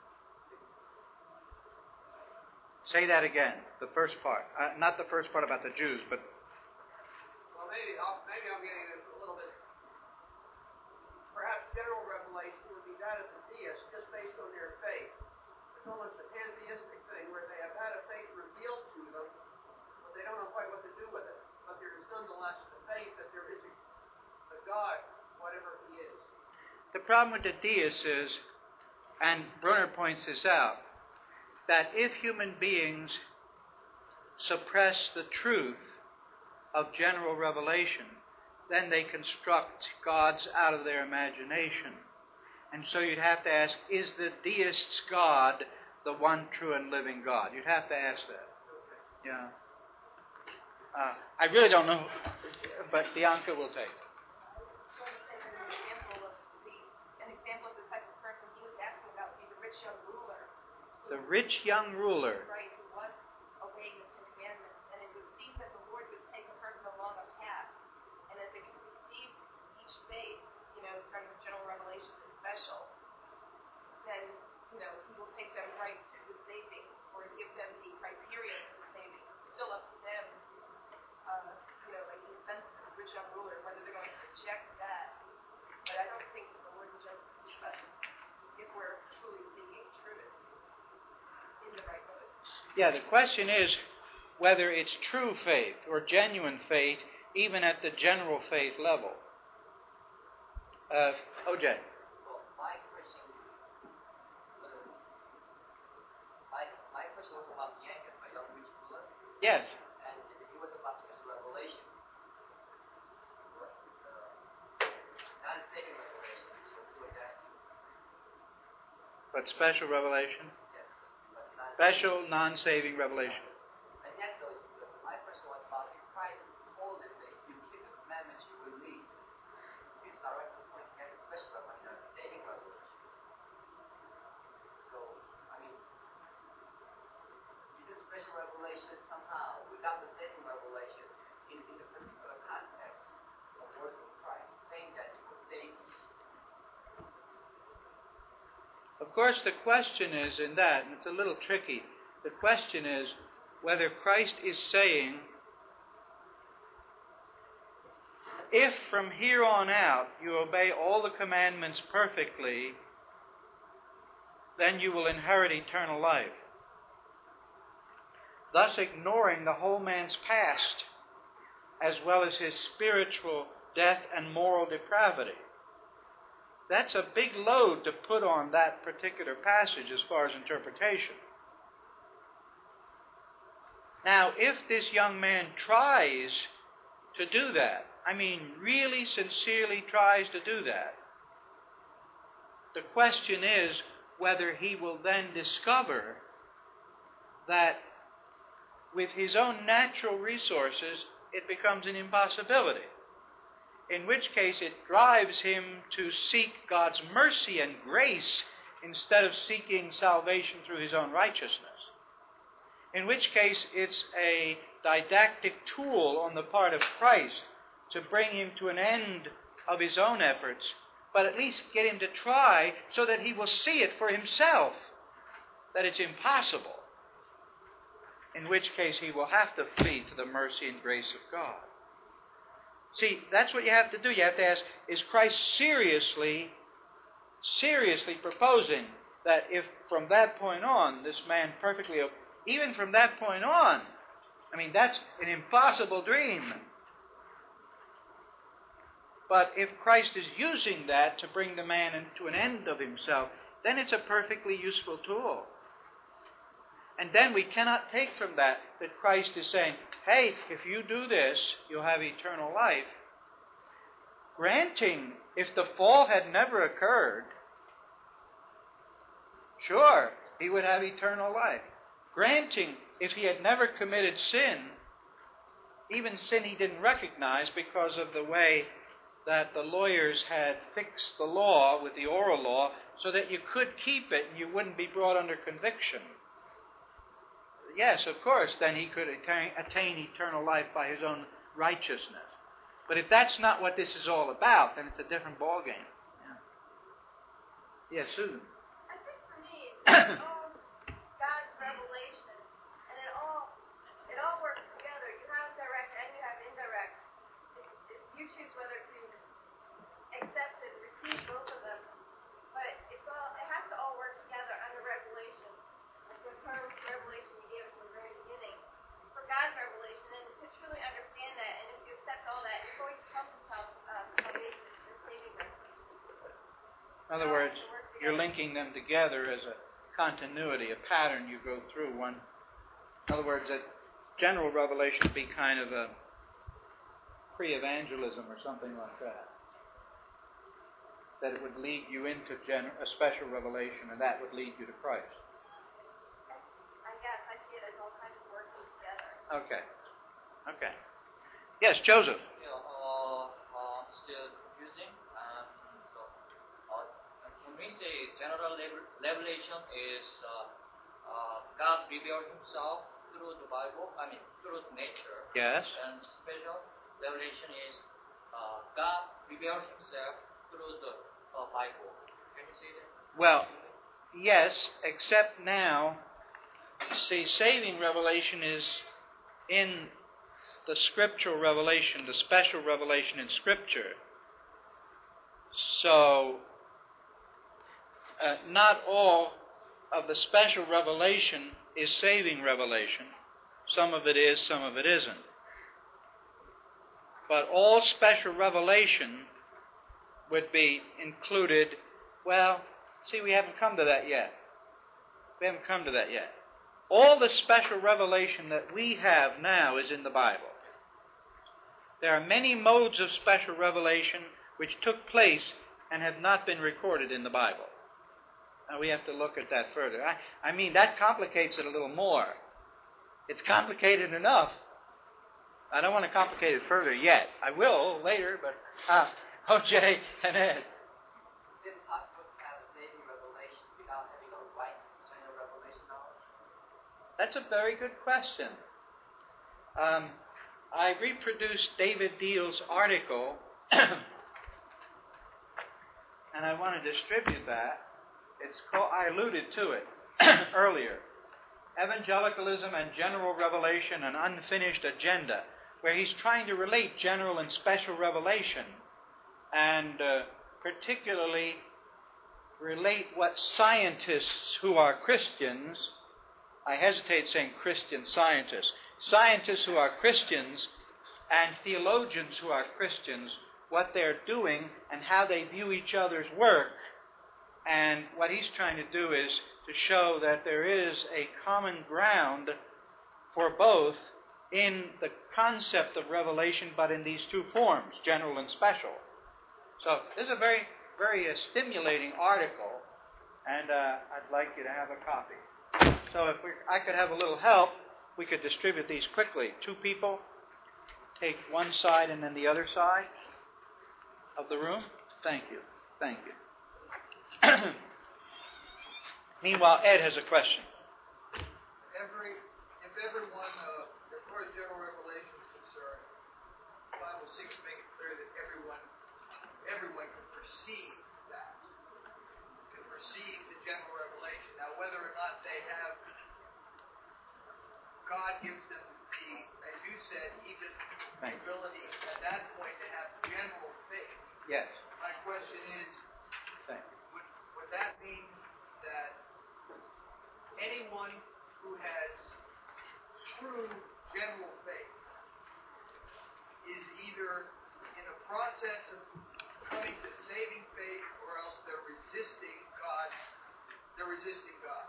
Say that again, the first part. Uh, not the first part about the Jews, but Well, maybe, I'll, maybe I'm getting it a little bit. Perhaps general revelation would be that of the deists, just based on their faith. It's almost a pantheistic thing where they have had a faith revealed to them, but they don't know quite what to do with it. But there is nonetheless the faith that there is a, a God, whatever He is. the problem with the deists is, and Brunner points this out, that if human beings suppress the truth of general revelation, then they construct gods out of their imagination. And so you'd have to ask, is the deist's God the one true and living God? You'd have to ask that. Yeah. Uh, I really don't know, but Bianca will take. So to say that an example of the an example of the type of person he was asking about would be the rich young ruler. The rich young ruler. Right, who was obeying the Ten Commandments, and it would seem that the Lord would take a person along a path, and as they receive each faith, you know, starting with general revelation and special, then, you know, he will take them right to the saving, or give them the criteria for the saving. It's still up to them, uh, you know, like in the sense of the rich young ruler, whether they're going to reject that. But I don't think that the Lord would just keep us if we're truly seeking truth in the right motive. Yeah, the question is whether it's true faith or genuine faith, even at the general faith level. Uh, O J. Well, my question, my, my question was about Bianca, my young rich ruler, Yes. and it was about special revelation. What, uh, non-saving revelation, which was he was asking. But special revelation? Yes. But non- Special non-saving revelation. And yet, those, the, my question was about if Christ told them that if you keep the commandments, you will live. This direct point had a special revelation, a saving revelation. So, I mean, is this special revelation somehow, without the saving revelation, in, in the particular context of words of Christ, saying that you will save you? Of course, the question is in that, and it's a little tricky, the question is whether Christ is saying, if from here on out you obey all the commandments perfectly, then you will inherit eternal life. Thus ignoring the whole man's past, as well as his spiritual death and moral depravity. That's a big load to put on that particular passage as far as interpretation. Now, if this young man tries to do that, I mean really sincerely tries to do that, the question is whether he will then discover that with his own natural resources it becomes an impossibility. In which case it drives him to seek God's mercy and grace instead of seeking salvation through his own righteousness. In which case, it's a didactic tool on the part of Christ to bring him to an end of his own efforts, but at least get him to try so that he will see it for himself, that it's impossible. In which case, he will have to flee to the mercy and grace of God. See, that's what you have to do. You have to ask, is Christ seriously, seriously proposing that if from that point on, this man perfectly, even from that point on, I mean, that's an impossible dream. But if Christ is using that to bring the man to an end of himself, then it's a perfectly useful tool. And then we cannot take from that that Christ is saying, hey, if you do this, you'll have eternal life. Granting, if the fall had never occurred, sure, he would have eternal life. Granting, if he had never committed sin, even sin he didn't recognize because of the way that the lawyers had fixed the law with the oral law so that you could keep it and you wouldn't be brought under conviction. Yes, of course, then he could attain, attain eternal life by his own righteousness. But if that's not what this is all about, then it's a different ballgame. Yeah. Yes, Susan. I think for me, it's all God's revelation, and it all it all works together. You have direct and you have indirect. It's, it's, you choose whether to accept and receive both of them. But it's all it has to all work together under revelation. Like the term revelation you gave us in the very beginning. For God's revelation, and to truly understand that, and if you accept all that, you're going to come to uh, salvation and saving grace. In other words, you're linking them together as a continuity, a pattern you go through. One, in other words, that general revelation would be kind of a pre-evangelism or something like that. That it would lead you into gen- a special revelation, and that would lead you to Christ. I guess I see it as all kinds of working together. Okay. Okay. Yes, Joseph. Yeah, uh, uh, still confusing. Um, so, uh, can we say general revelation is uh, uh, God revealed Himself through the Bible? I mean, through nature. Yes. And special revelation is uh, God revealed Himself through the uh, Bible. Can you say that? Well, yes, except now, see, saving revelation is in the scriptural revelation, the special revelation in Scripture. So, uh, not all of the special revelation is saving revelation. Some of it is, some of it isn't. But all special revelation would be included, well, see, we haven't come to that yet. We haven't come to that yet. All the special revelation that we have now is in the Bible. There are many modes of special revelation which took place and have not been recorded in the Bible. Now we have to look at that further. I, I mean, that complicates it a little more. It's complicated enough. I don't want to complicate it further yet. I will later, but uh, O J and Ed. Is it possible to have a saving revelation without having a right general revelation knowledge? That's a very good question. Um, I reproduced David Deal's article, and I want to distribute that. It's called, I alluded to it earlier, Evangelicalism and General Revelation, an Unfinished Agenda, where he's trying to relate general and special revelation, and uh, particularly relate what scientists who are Christians, I hesitate saying Christian scientists, scientists who are Christians and theologians who are Christians, what they're doing and how they view each other's work. And what he's trying to do is to show that there is a common ground for both in the concept of revelation, but in these two forms, general and special. So this is a very, very uh, stimulating article, and uh, I'd like you to have a copy. So if we, I could have a little help, we could distribute these quickly. Two people, take one side and then the other side of the room. Thank you. Thank you. Meanwhile, Ed has a question. Every, if everyone, uh, as far as general revelation is concerned, the Bible seems to make it clear that everyone, everyone can perceive that, can perceive the general revelation. Now, whether or not they have, God gives them the, as you said, even the ability at that point to have general faith. Yes. My question is, Thank you. would, would that mean that anyone who has true general faith is either in a process of coming to saving faith, or else they're resisting God's, they're resisting God.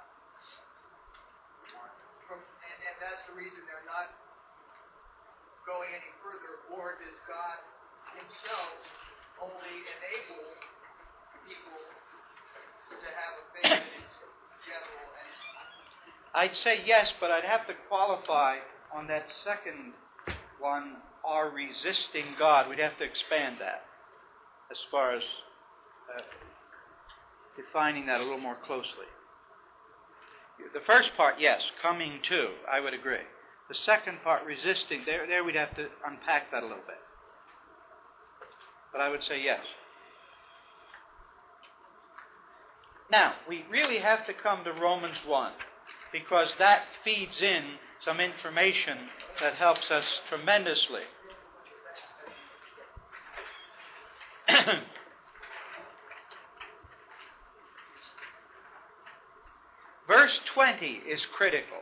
From, and, and that's the reason they're not going any further, or does God himself only enable people to have a faith that is general? And I'd say yes, but I'd have to qualify on that second one, are resisting God. We'd have to expand that as far as uh, defining that a little more closely. The first part, yes, coming to, I would agree. The second part, resisting, there, there we'd have to unpack that a little bit. But I would say yes. Now, we really have to come to Romans one, because that feeds in some information that helps us tremendously. Verse twenty is critical.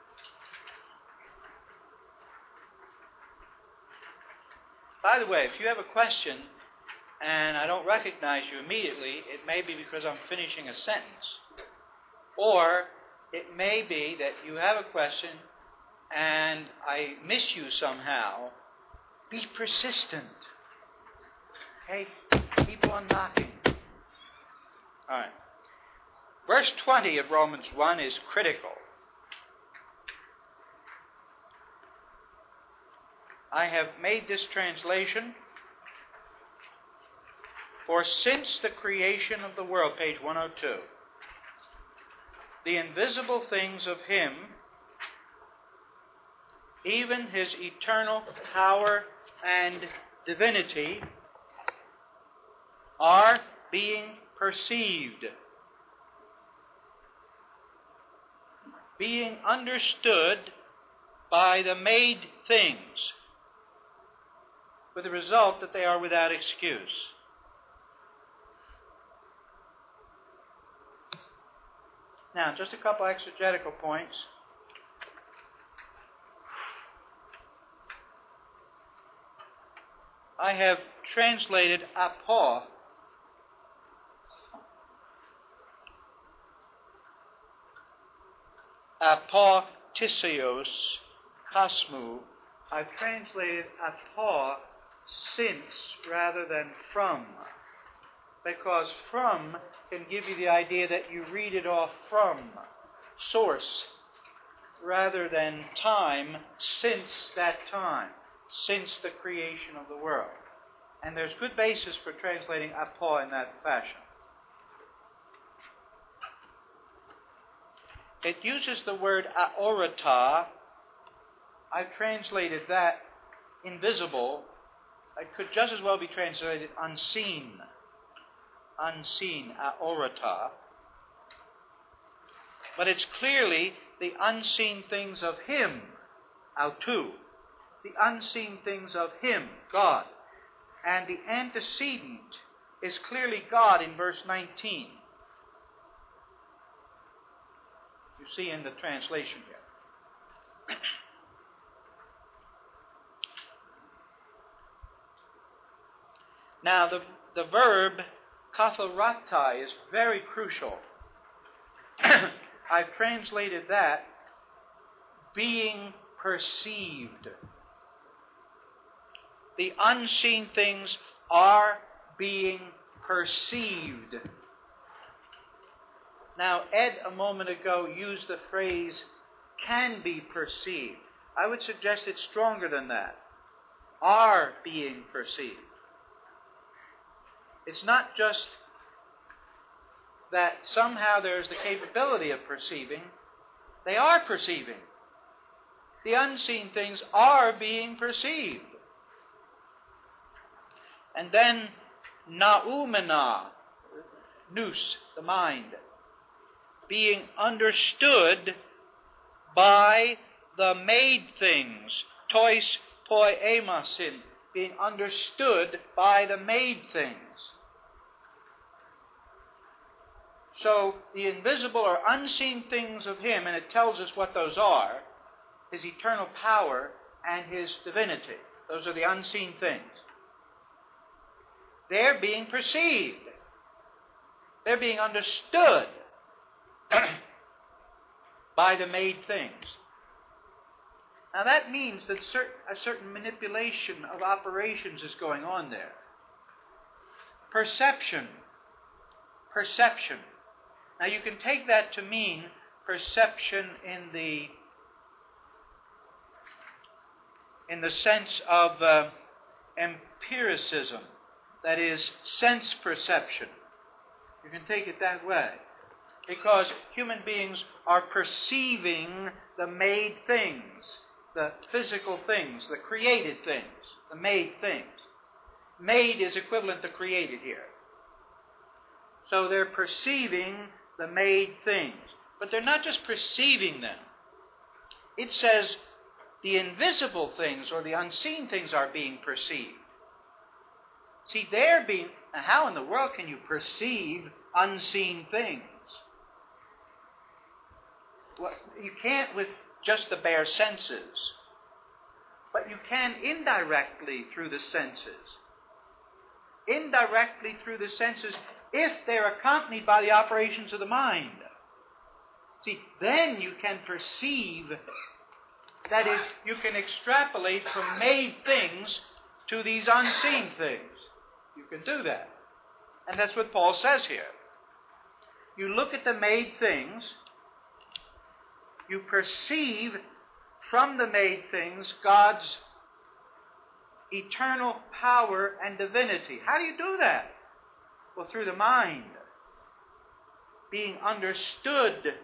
By the way, if you have a question and I don't recognize you immediately, it may be because I'm finishing a sentence. Or it may be that you have a question and I miss you somehow. Be persistent. Okay? Keep on knocking. All right. Verse twenty of Romans one is critical. I have made this translation. For since the creation of the world, page one oh two, the invisible things of Him, even His eternal power and divinity, are being perceived, being understood by the made things, with the result that they are without excuse. Now, just a couple exegetical points. I have translated apo apotisios kosmou. I've translated apo, since, rather than from, because from can give you the idea that you read it off from source, rather than time, since that time, since the creation of the world. And there's good basis for translating apo in that fashion. It uses the word aorata. I've translated that invisible. It could just as well be translated unseen. Unseen, aorata. But it's clearly the unseen things of Him, autou. The unseen things of Him, God. And the antecedent is clearly God in verse nineteen. You see in the translation here. Now, the, the verb katharata is very crucial. I've translated that being perceived. The unseen things are being perceived. Now, Ed, a moment ago, used the phrase, can be perceived. I would suggest it's stronger than that. Are being perceived. It's not just that somehow there's the capability of perceiving, they are perceiving. The unseen things are being perceived. And then naumena, nous, the mind, being understood by the made things, tois poiemasin, being understood by the made things. So the invisible or unseen things of Him, and it tells us what those are, His eternal power and His divinity. Those are the unseen things. They're being perceived. They're being understood by the made things. Now that means that a certain manipulation of operations is going on there. Perception. Perception. Now you can take that to mean perception in the in the sense of uh, empiricism, that is, sense perception. You can take it that way. Because human beings are perceiving the made things, the physical things, the created things, the made things. Made is equivalent to created here. So they're perceiving the made things. But they're not just perceiving them. It says the invisible things or the unseen things are being perceived. See, they're being... Now, how in the world can you perceive unseen things? Well, you can't with just the bare senses. But you can indirectly through the senses. Indirectly through the senses if they're accompanied by the operations of the mind. See, then you can perceive, that is, you can extrapolate from made things to these unseen things. You can do that. And that's what Paul says here. You look at the made things, you perceive from the made things God's eternal power and divinity. How do you do that? Well, through the mind. Being understood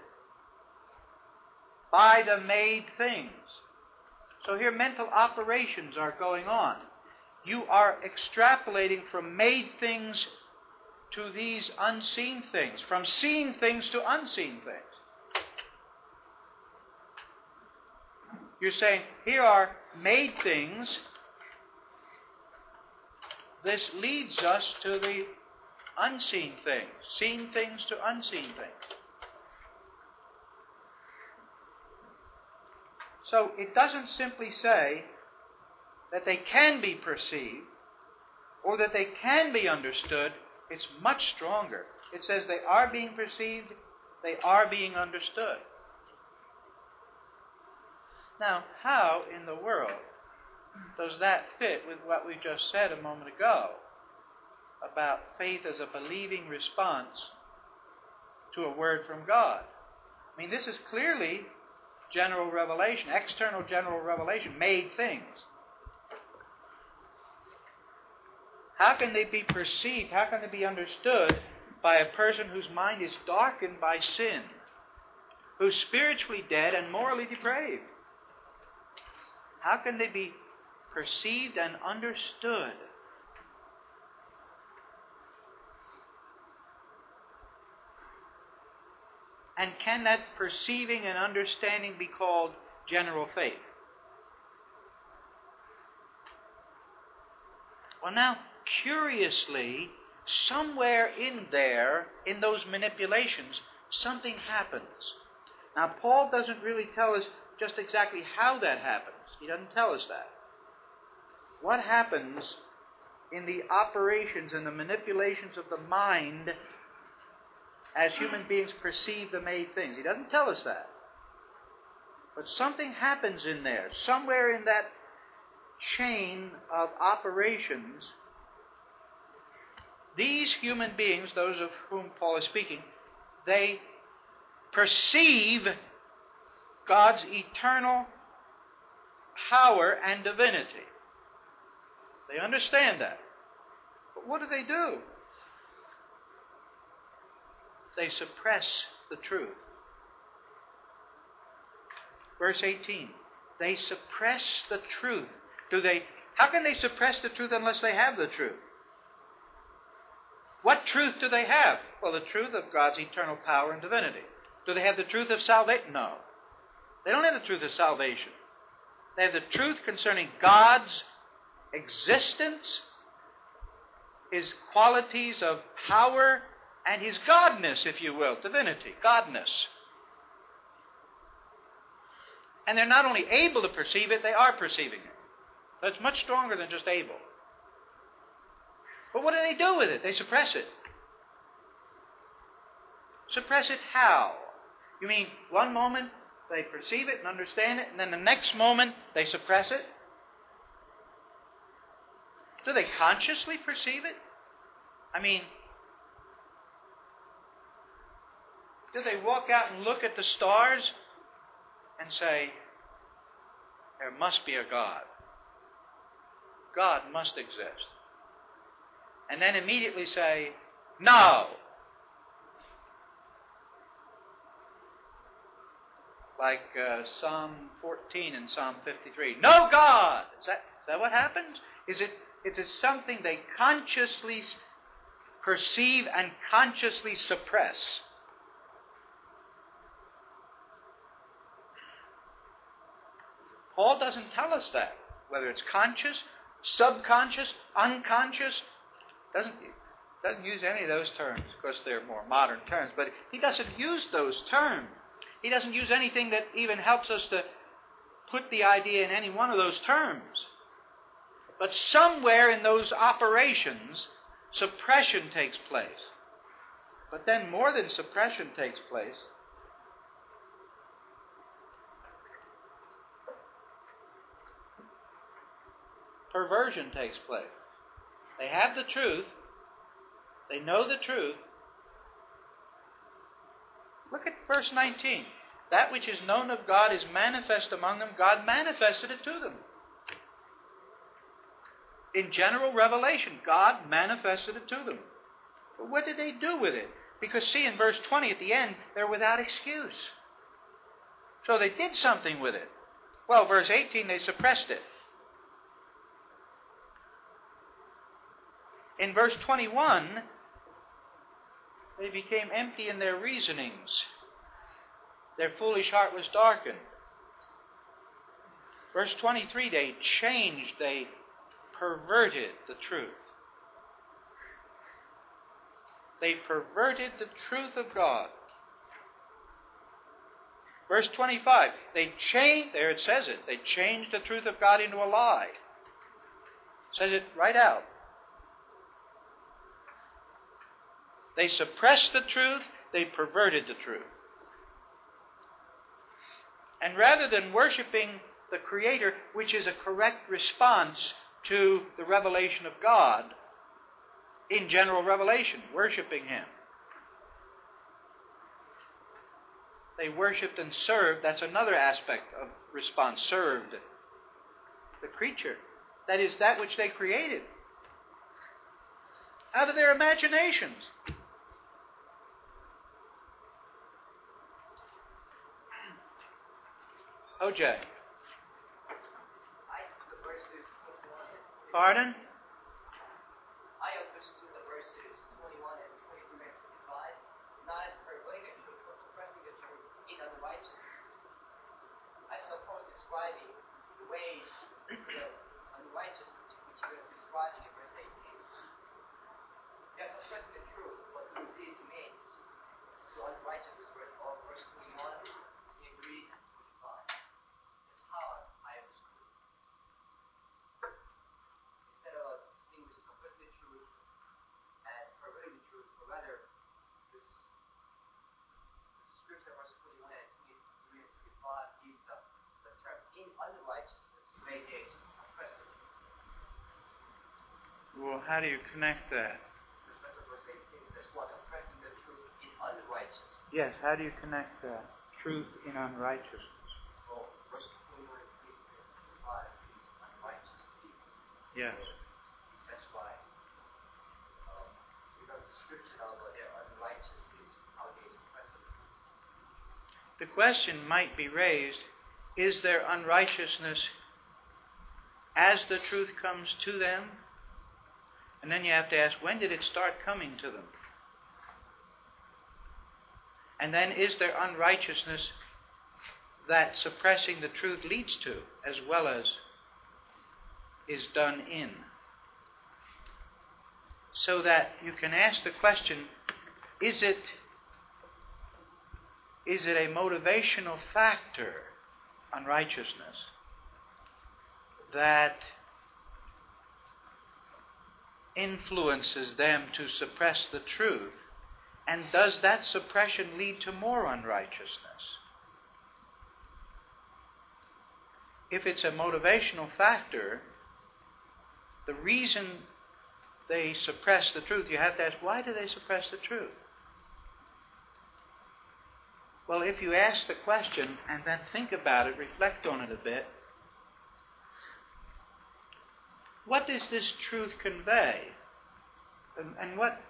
by the made things. So here mental operations are going on. You are extrapolating from made things to these unseen things, from seen things to unseen things. You're saying, here are made things. This leads us to the unseen things, seen things to unseen things. So it doesn't simply say that they can be perceived or that they can be understood. It's much stronger. It says they are being perceived, they are being understood. Now, how in the world does that fit with what we just said a moment ago about faith as a believing response to a word from God? I mean, this is clearly general revelation, external general revelation, made things. How can they be perceived, how can they be understood by a person whose mind is darkened by sin, who's spiritually dead and morally depraved? How can they be perceived and understood? And can that perceiving and understanding be called general faith? Well, now, curiously, somewhere in there, in those manipulations, something happens. Now, Paul doesn't really tell us just exactly how that happens. He doesn't tell us that. What happens in the operations and the manipulations of the mind as human beings perceive the made things? He doesn't tell us that. But something happens in there, somewhere in that chain of operations. These human beings, those of whom Paul is speaking, they perceive God's eternal power and divinity. They understand that. But what do they do? they suppress the truth. Verse eighteen, they suppress the truth. Do they? How can they suppress the truth unless they have the truth? What truth do they have? Well, the truth of God's eternal power and divinity. Do they have the truth of salvation? No. They don't have the truth of salvation. They have the truth concerning God's existence, His qualities of power, and His godness, if you will, divinity, godness. And they're not only able to perceive it, they are perceiving it. That's much stronger than just able. But what do they do with it? They suppress it. Suppress it how? You mean one moment they perceive it and understand it, and then the next moment they suppress it? Do they consciously perceive it? I mean, do they walk out and look at the stars and say, there must be a God. God must exist. And then immediately say, no. Like uh, Psalm fourteen and Psalm fifty-three. No God! Is that, is that what happens? Is it, is it something they consciously perceive and consciously suppress? Paul doesn't tell us that. Whether it's conscious, subconscious, unconscious, doesn't, doesn't use any of those terms. Of course, they're more modern terms, but he doesn't use those terms. He doesn't use anything that even helps us to put the idea in any one of those terms. But somewhere in those operations, suppression takes place. But then more than suppression takes place. Perversion takes place. They have the truth. They know the truth. Look at verse nineteen. That which is known of God is manifest among them. God manifested it to them. In general revelation, God manifested it to them. But what did they do with it? Because see, in verse twenty at the end, they're without excuse. So they did something with it. Well, verse eighteen, they suppressed it. In verse twenty-one, they became empty in their reasonings. Their foolish heart was darkened. Verse twenty-three, they changed, they perverted the truth. They perverted the truth of God. Verse twenty-five, they changed, there it says it, they changed the truth of God into a lie. It says it right out. They suppressed the truth, they perverted the truth. And rather than worshiping the Creator, which is a correct response to the revelation of God, in general revelation, worshiping Him, they worshipped and served. That's another aspect of response, served the creature. That is that which they created out of their imaginations. O J. I the verses twenty-one. Pardon? I understood the verses twenty-one and twenty-two and twenty-five not as perverting the truth, but suppressing the truth in unrighteousness. I am, of course, describing the ways of the unrighteousness which he was describing in verse eighteen. They are suppressing the truth, what this means to unrighteousness of verse twenty-one, twenty-three, twenty-five. How I understood. Instead of distinguishing suppressing the truth and perverting the truth, but rather this, this scripture, verse twenty-one and twenty-three and twenty-five, is the, the term in unrighteousness radiates suppressing. Well, how do you connect that? Verse eighteen says, what? Suppressing the truth in unrighteousness. Yes, how do you connect that? Truth in unrighteousness. Oh, verse twenty-one and twenty-five is unrighteous deeds. Yes. That's why um, we got the description of what their unrighteous deeds, how the question might be raised, is there unrighteousness as the truth comes to them? And then you have to ask, when did it start coming to them? And then, is there unrighteousness that suppressing the truth leads to, as well as is done in? So that you can ask the question, is it, is it a motivational factor, unrighteousness, that influences them to suppress the truth? And does that suppression lead to more unrighteousness? If it's a motivational factor, the reason they suppress the truth, you have to ask, why do they suppress the truth? Well, if you ask the question and then think about it, reflect on it a bit, what does this truth convey? And, and what,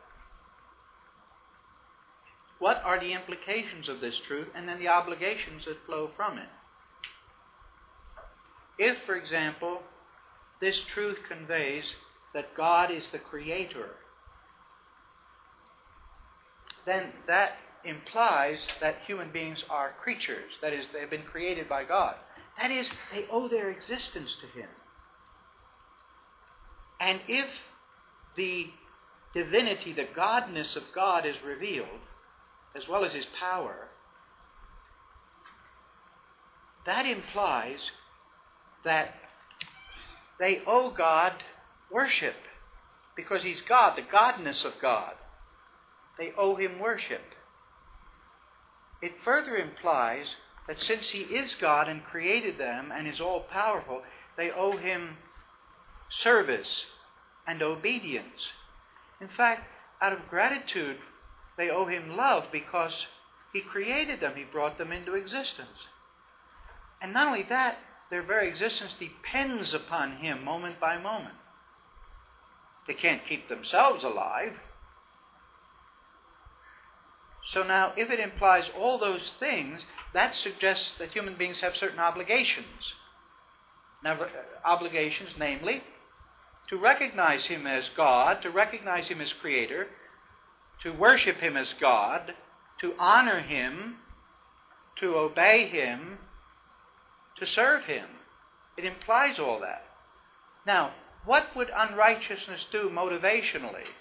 what are the implications of this truth, and then the obligations that flow from it? If, for example, this truth conveys that God is the creator, then that implies that human beings are creatures. That is, they have been created by God. That is, they owe their existence to Him. And if the divinity, the godness of God is revealed, as well as His power, that implies that they owe God worship, because He's God, the godness of God. They owe Him worship. It further implies that since He is God and created them and is all-powerful, they owe Him service and obedience. In fact, out of gratitude, they owe Him love because He created them. He brought them into existence. And not only that, their very existence depends upon Him moment by moment. They can't keep themselves alive. So now, if it implies all those things, that suggests that human beings have certain obligations. Now, obligations, namely, to recognize Him as God, to recognize Him as Creator, to worship Him as God, to honor Him, to obey Him, to serve Him. It implies all that. Now, what would unrighteousness do motivationally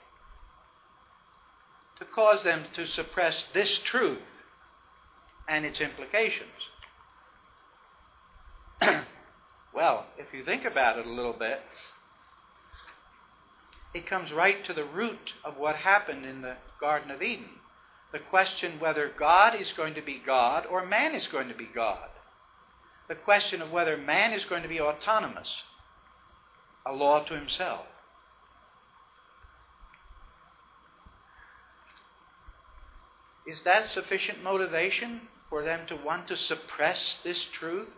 to cause them to suppress this truth and its implications? Well, if you think about it a little bit, it comes right to the root of what happened in the Garden of Eden. The question whether God is going to be God or man is going to be God. The question of whether man is going to be autonomous, a law to himself. Is that sufficient motivation for them to want to suppress this truth?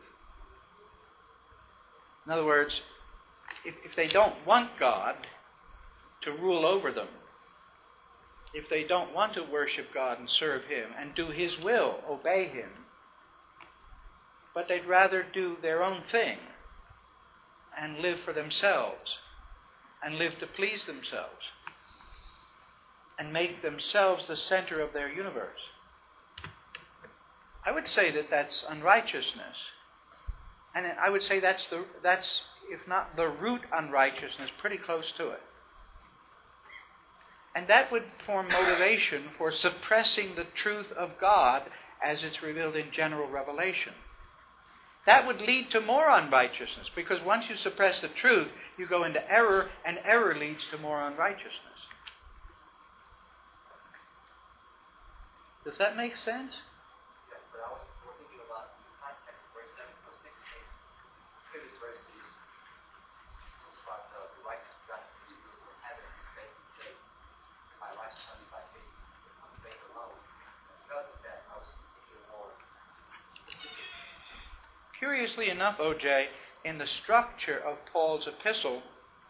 In other words, if, if they don't want God to rule over them, if they don't want to worship God and serve Him and do His will, obey Him, but they'd rather do their own thing and live for themselves and live to please themselves and make themselves the center of their universe, I would say that that's unrighteousness. And I would say that's, the, that's if not the root unrighteousness, pretty close to it. And that would form motivation for suppressing the truth of God as it's revealed in general revelation. That would lead to more unrighteousness, because once you suppress the truth, you go into error, and error leads to more unrighteousness. Does that make sense? Yes, but I was more thinking about the context, verse seven, verse sixteen. Previous verses talks about the, the righteous God who rules from heaven and faith and faith. My righteous only by faith, on faith alone. Because of that, I was thinking more specific. Curiously enough, O J, in the structure of Paul's epistle,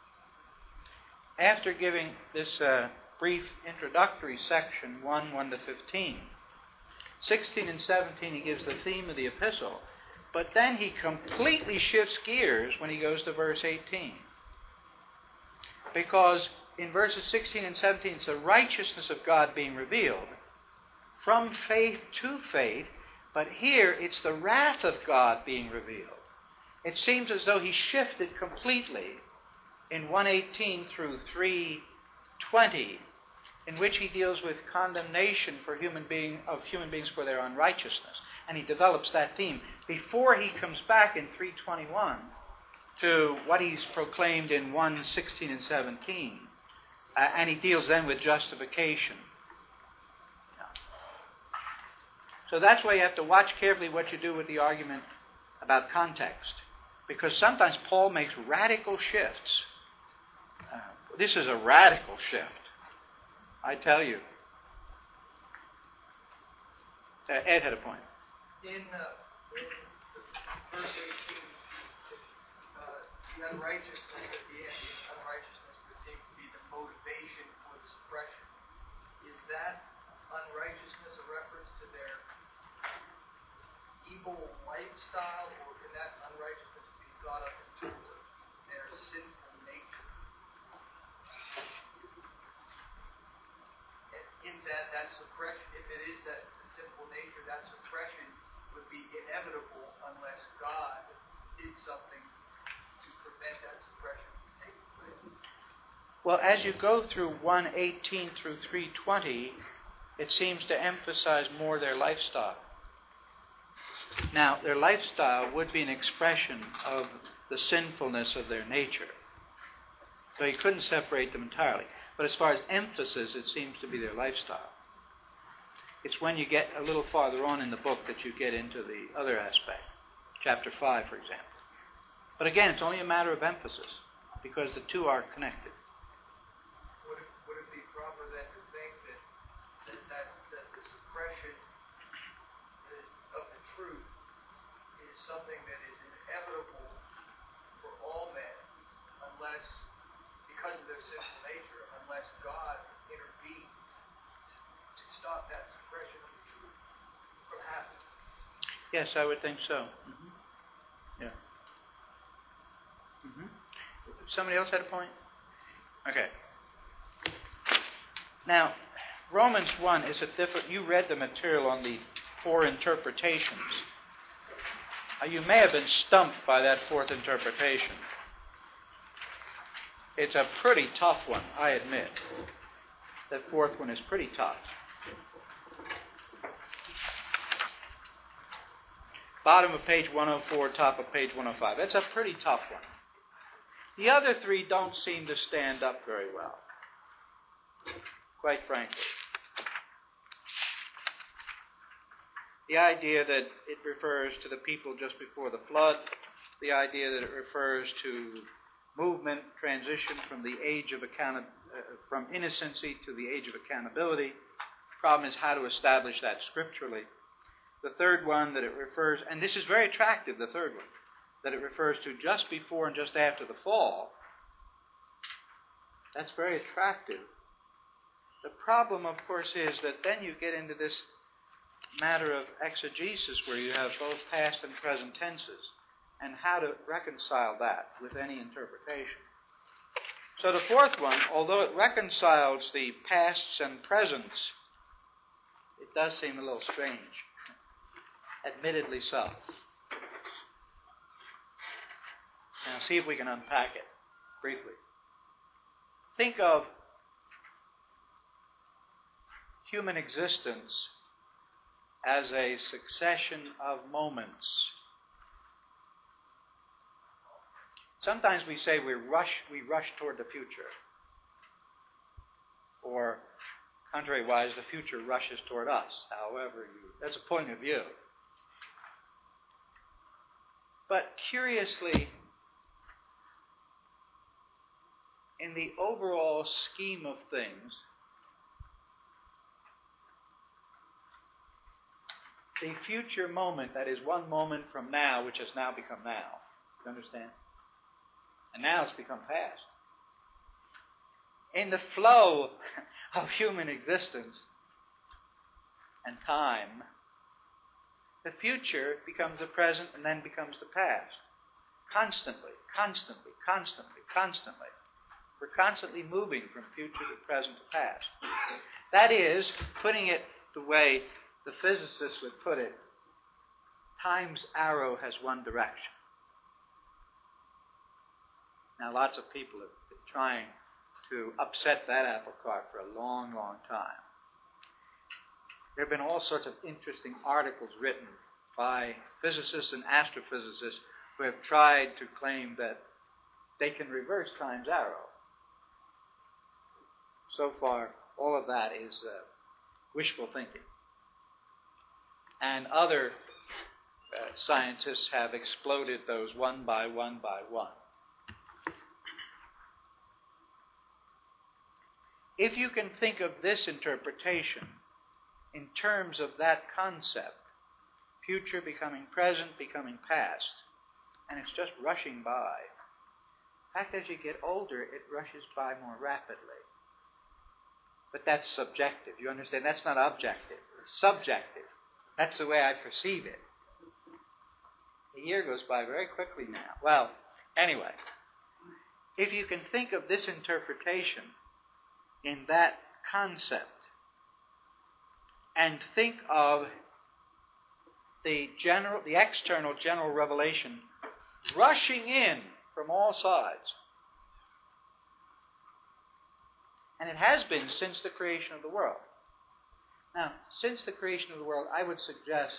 after giving this uh, brief introductory section, one, one to fifteen, sixteen and seventeen, he gives the theme of the epistle. But then he completely shifts gears when he goes to verse eighteen. Because in verses sixteen and seventeen, it's the righteousness of God being revealed from faith to faith. But here, it's the wrath of God being revealed. It seems as though he shifted completely in one eighteen through three twenty, in which he deals with condemnation for human being of human beings for their unrighteousness. And he develops that theme before he comes back in three twenty-one to what he's proclaimed in one sixteen and seventeen. Uh, and he deals then with justification. So that's why you have to watch carefully what you do with the argument about context. Because sometimes Paul makes radical shifts. Uh, this is a radical shift, I tell you. Uh, Ed had a point. In, uh, in verse eighteen, uh, the unrighteousness at the end, the unrighteousness that seems to be the motivation for the suppression. Is that unrighteousness a reference to their evil lifestyle, or can that unrighteousness be brought up in terms of their sinful nature? And in that, that suppression, if it is that the sinful nature, that suppression would be inevitable unless God did something to prevent that suppression from taking place. Well, as you go through one eighteen through three twenty, it seems to emphasize more their lifestyle. Now, their lifestyle would be an expression of the sinfulness of their nature. So you couldn't separate them entirely. But as far as emphasis, it seems to be their lifestyle. It's when you get a little farther on in the book that you get into the other aspect. Chapter five, for example. But again, it's only a matter of emphasis, because the two are connected. Would it, would it be proper then to think that, that, that's, that the suppression of the truth is something that is inevitable for all men, unless, because of their sinful nature, unless God intervenes to stop that suppression of the truth from happening? Yes, I would think so. Mm-hmm. Yeah. Mm-hmm. Somebody else had a point? Okay. Now, Romans one is a different... You read the material on the four interpretations. Uh, you may have been stumped by that fourth interpretation. It's a pretty tough one, I admit. That fourth one is pretty tough. Bottom of page one oh four, top of page one oh five. That's a pretty tough one. The other three don't seem to stand up very well, quite frankly. The idea that it refers to the people just before the flood, the idea that it refers to movement, transition from the age of account, uh, from innocency to the age of accountability. Problem is how to establish that scripturally. The third one that it refers, and this is very attractive, the third one, that it refers to just before and just after the fall. That's very attractive. The problem, of course, is that then you get into this matter of exegesis where you have both past and present tenses, and how to reconcile that with any interpretation. So the fourth one, although it reconciles the pasts and presents, it does seem a little strange. Admittedly so. Now see if we can unpack it briefly. Think of human existence as a succession of moments. Sometimes we say we rush, we rush toward the future. Or, contrariwise, the future rushes toward us. However, you, that's a point of view. But curiously, in the overall scheme of things, the future moment, that is one moment from now, which has now become now. You understand? And now it's become past. In the flow of human existence and time, the future becomes the present and then becomes the past. Constantly, constantly, constantly, constantly. We're constantly moving from future to present to past. That is, putting it the way the physicists would put it, time's arrow has one direction. Now, lots of people have been trying to upset that apple cart for a long, long time. There have been all sorts of interesting articles written by physicists and astrophysicists who have tried to claim that they can reverse time's arrow. So far, all of that is uh, wishful thinking. And other uh, scientists have exploded those one by one by one. If you can think of this interpretation in terms of that concept, future becoming present, becoming past, and it's just rushing by. In fact, as you get older, it rushes by more rapidly. But that's subjective. You understand? That's not objective. It's subjective. That's the way I perceive it. The year goes by very quickly now. Well, anyway, if you can think of this interpretation in that concept, and think of the general, the external general revelation rushing in from all sides. And it has been since the creation of the world. Now, since the creation of the world, I would suggest,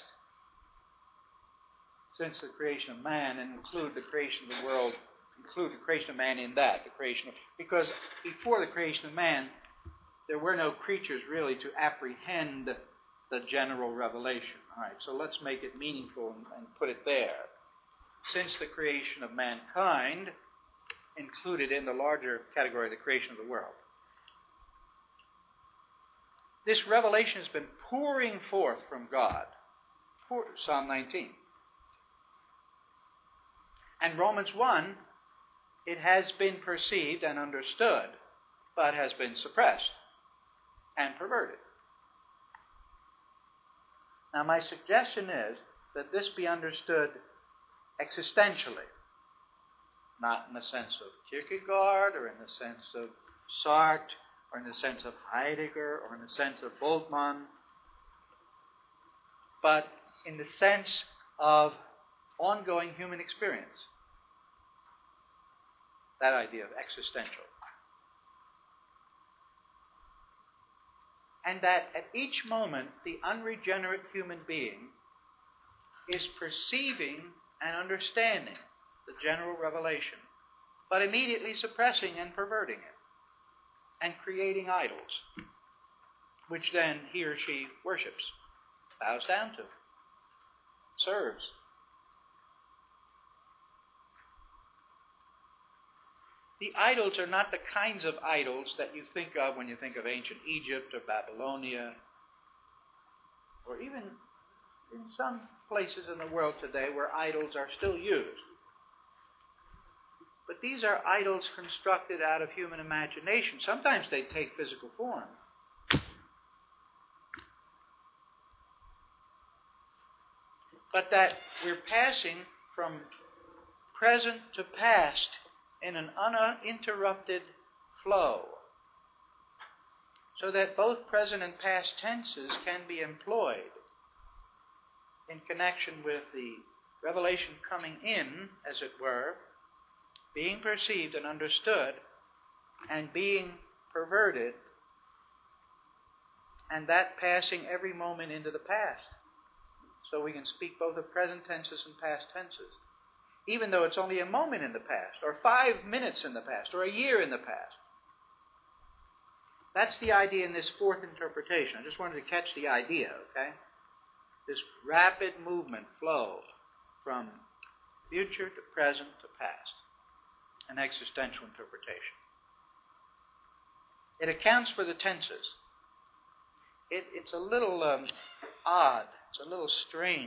since the creation of man, and include the creation of the world, include the creation of man in that, the creation of, because before the creation of man, there were no creatures really to apprehend the general revelation. All right, so let's make it meaningful and, and put it there. Since the creation of mankind, included in the larger category of the creation of the world, this revelation has been pouring forth from God. Pour, Psalm nineteen. And Romans one, it has been perceived and understood, but has been suppressed and perverted. Now, my suggestion is that this be understood existentially, not in the sense of Kierkegaard or in the sense of Sartre or in the sense of Heidegger or in the sense of Bultmann, but in the sense of ongoing human experience. That idea of existential. And that at each moment, the unregenerate human being is perceiving and understanding the general revelation, but immediately suppressing and perverting it, and creating idols, which then he or she worships, bows down to, serves. The idols are not the kinds of idols that you think of when you think of ancient Egypt or Babylonia, or even in some places in the world today where idols are still used. But these are idols constructed out of human imagination. Sometimes they take physical form. But that we're passing from present to past in an uninterrupted flow, so that both present and past tenses can be employed in connection with the revelation coming in, as it were, being perceived and understood, and being perverted, and that passing every moment into the past. So we can speak both of present tenses and past tenses, even though it's only a moment in the past, or five minutes in the past, or a year in the past. That's the idea in this fourth interpretation. I just wanted to catch the idea, okay? This rapid movement, flow, from future to present to past. An existential interpretation. It accounts for the tenses. It, it's a little um, odd. It's a little strange.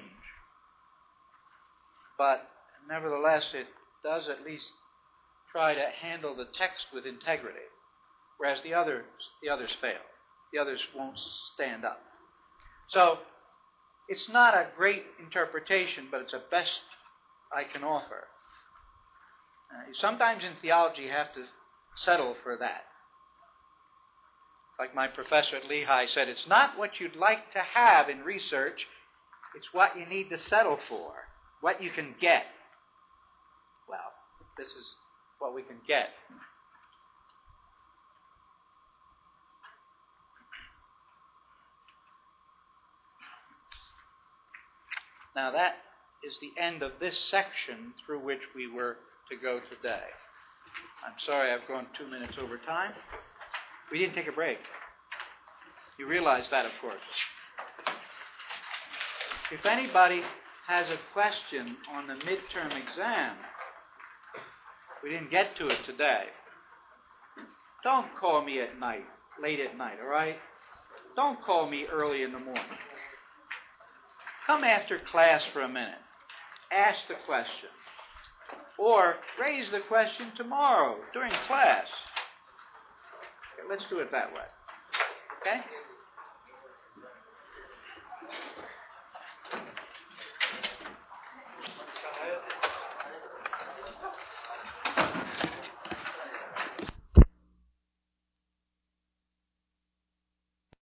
But nevertheless, it does at least try to handle the text with integrity, whereas the others, the others fail. The others won't stand up. So, It's not a great interpretation, but it's the best I can offer. Uh, sometimes in theology you have to settle for that. Like my professor at Lehigh said, it's not what you'd like to have in research, it's what you need to settle for, what you can get. Well, this is what we can get. Now that is the end of this section through which we were to go today. I'm sorry I've gone two minutes over time. We didn't take a break. You realize that, of course. If anybody has a question on the midterm exam, we didn't get to it today. Don't call me at night, late at night, all right? Don't call me early in the morning. Come after class for a minute. Ask the question. Or raise the question tomorrow during class. Okay, let's do it that way. Okay?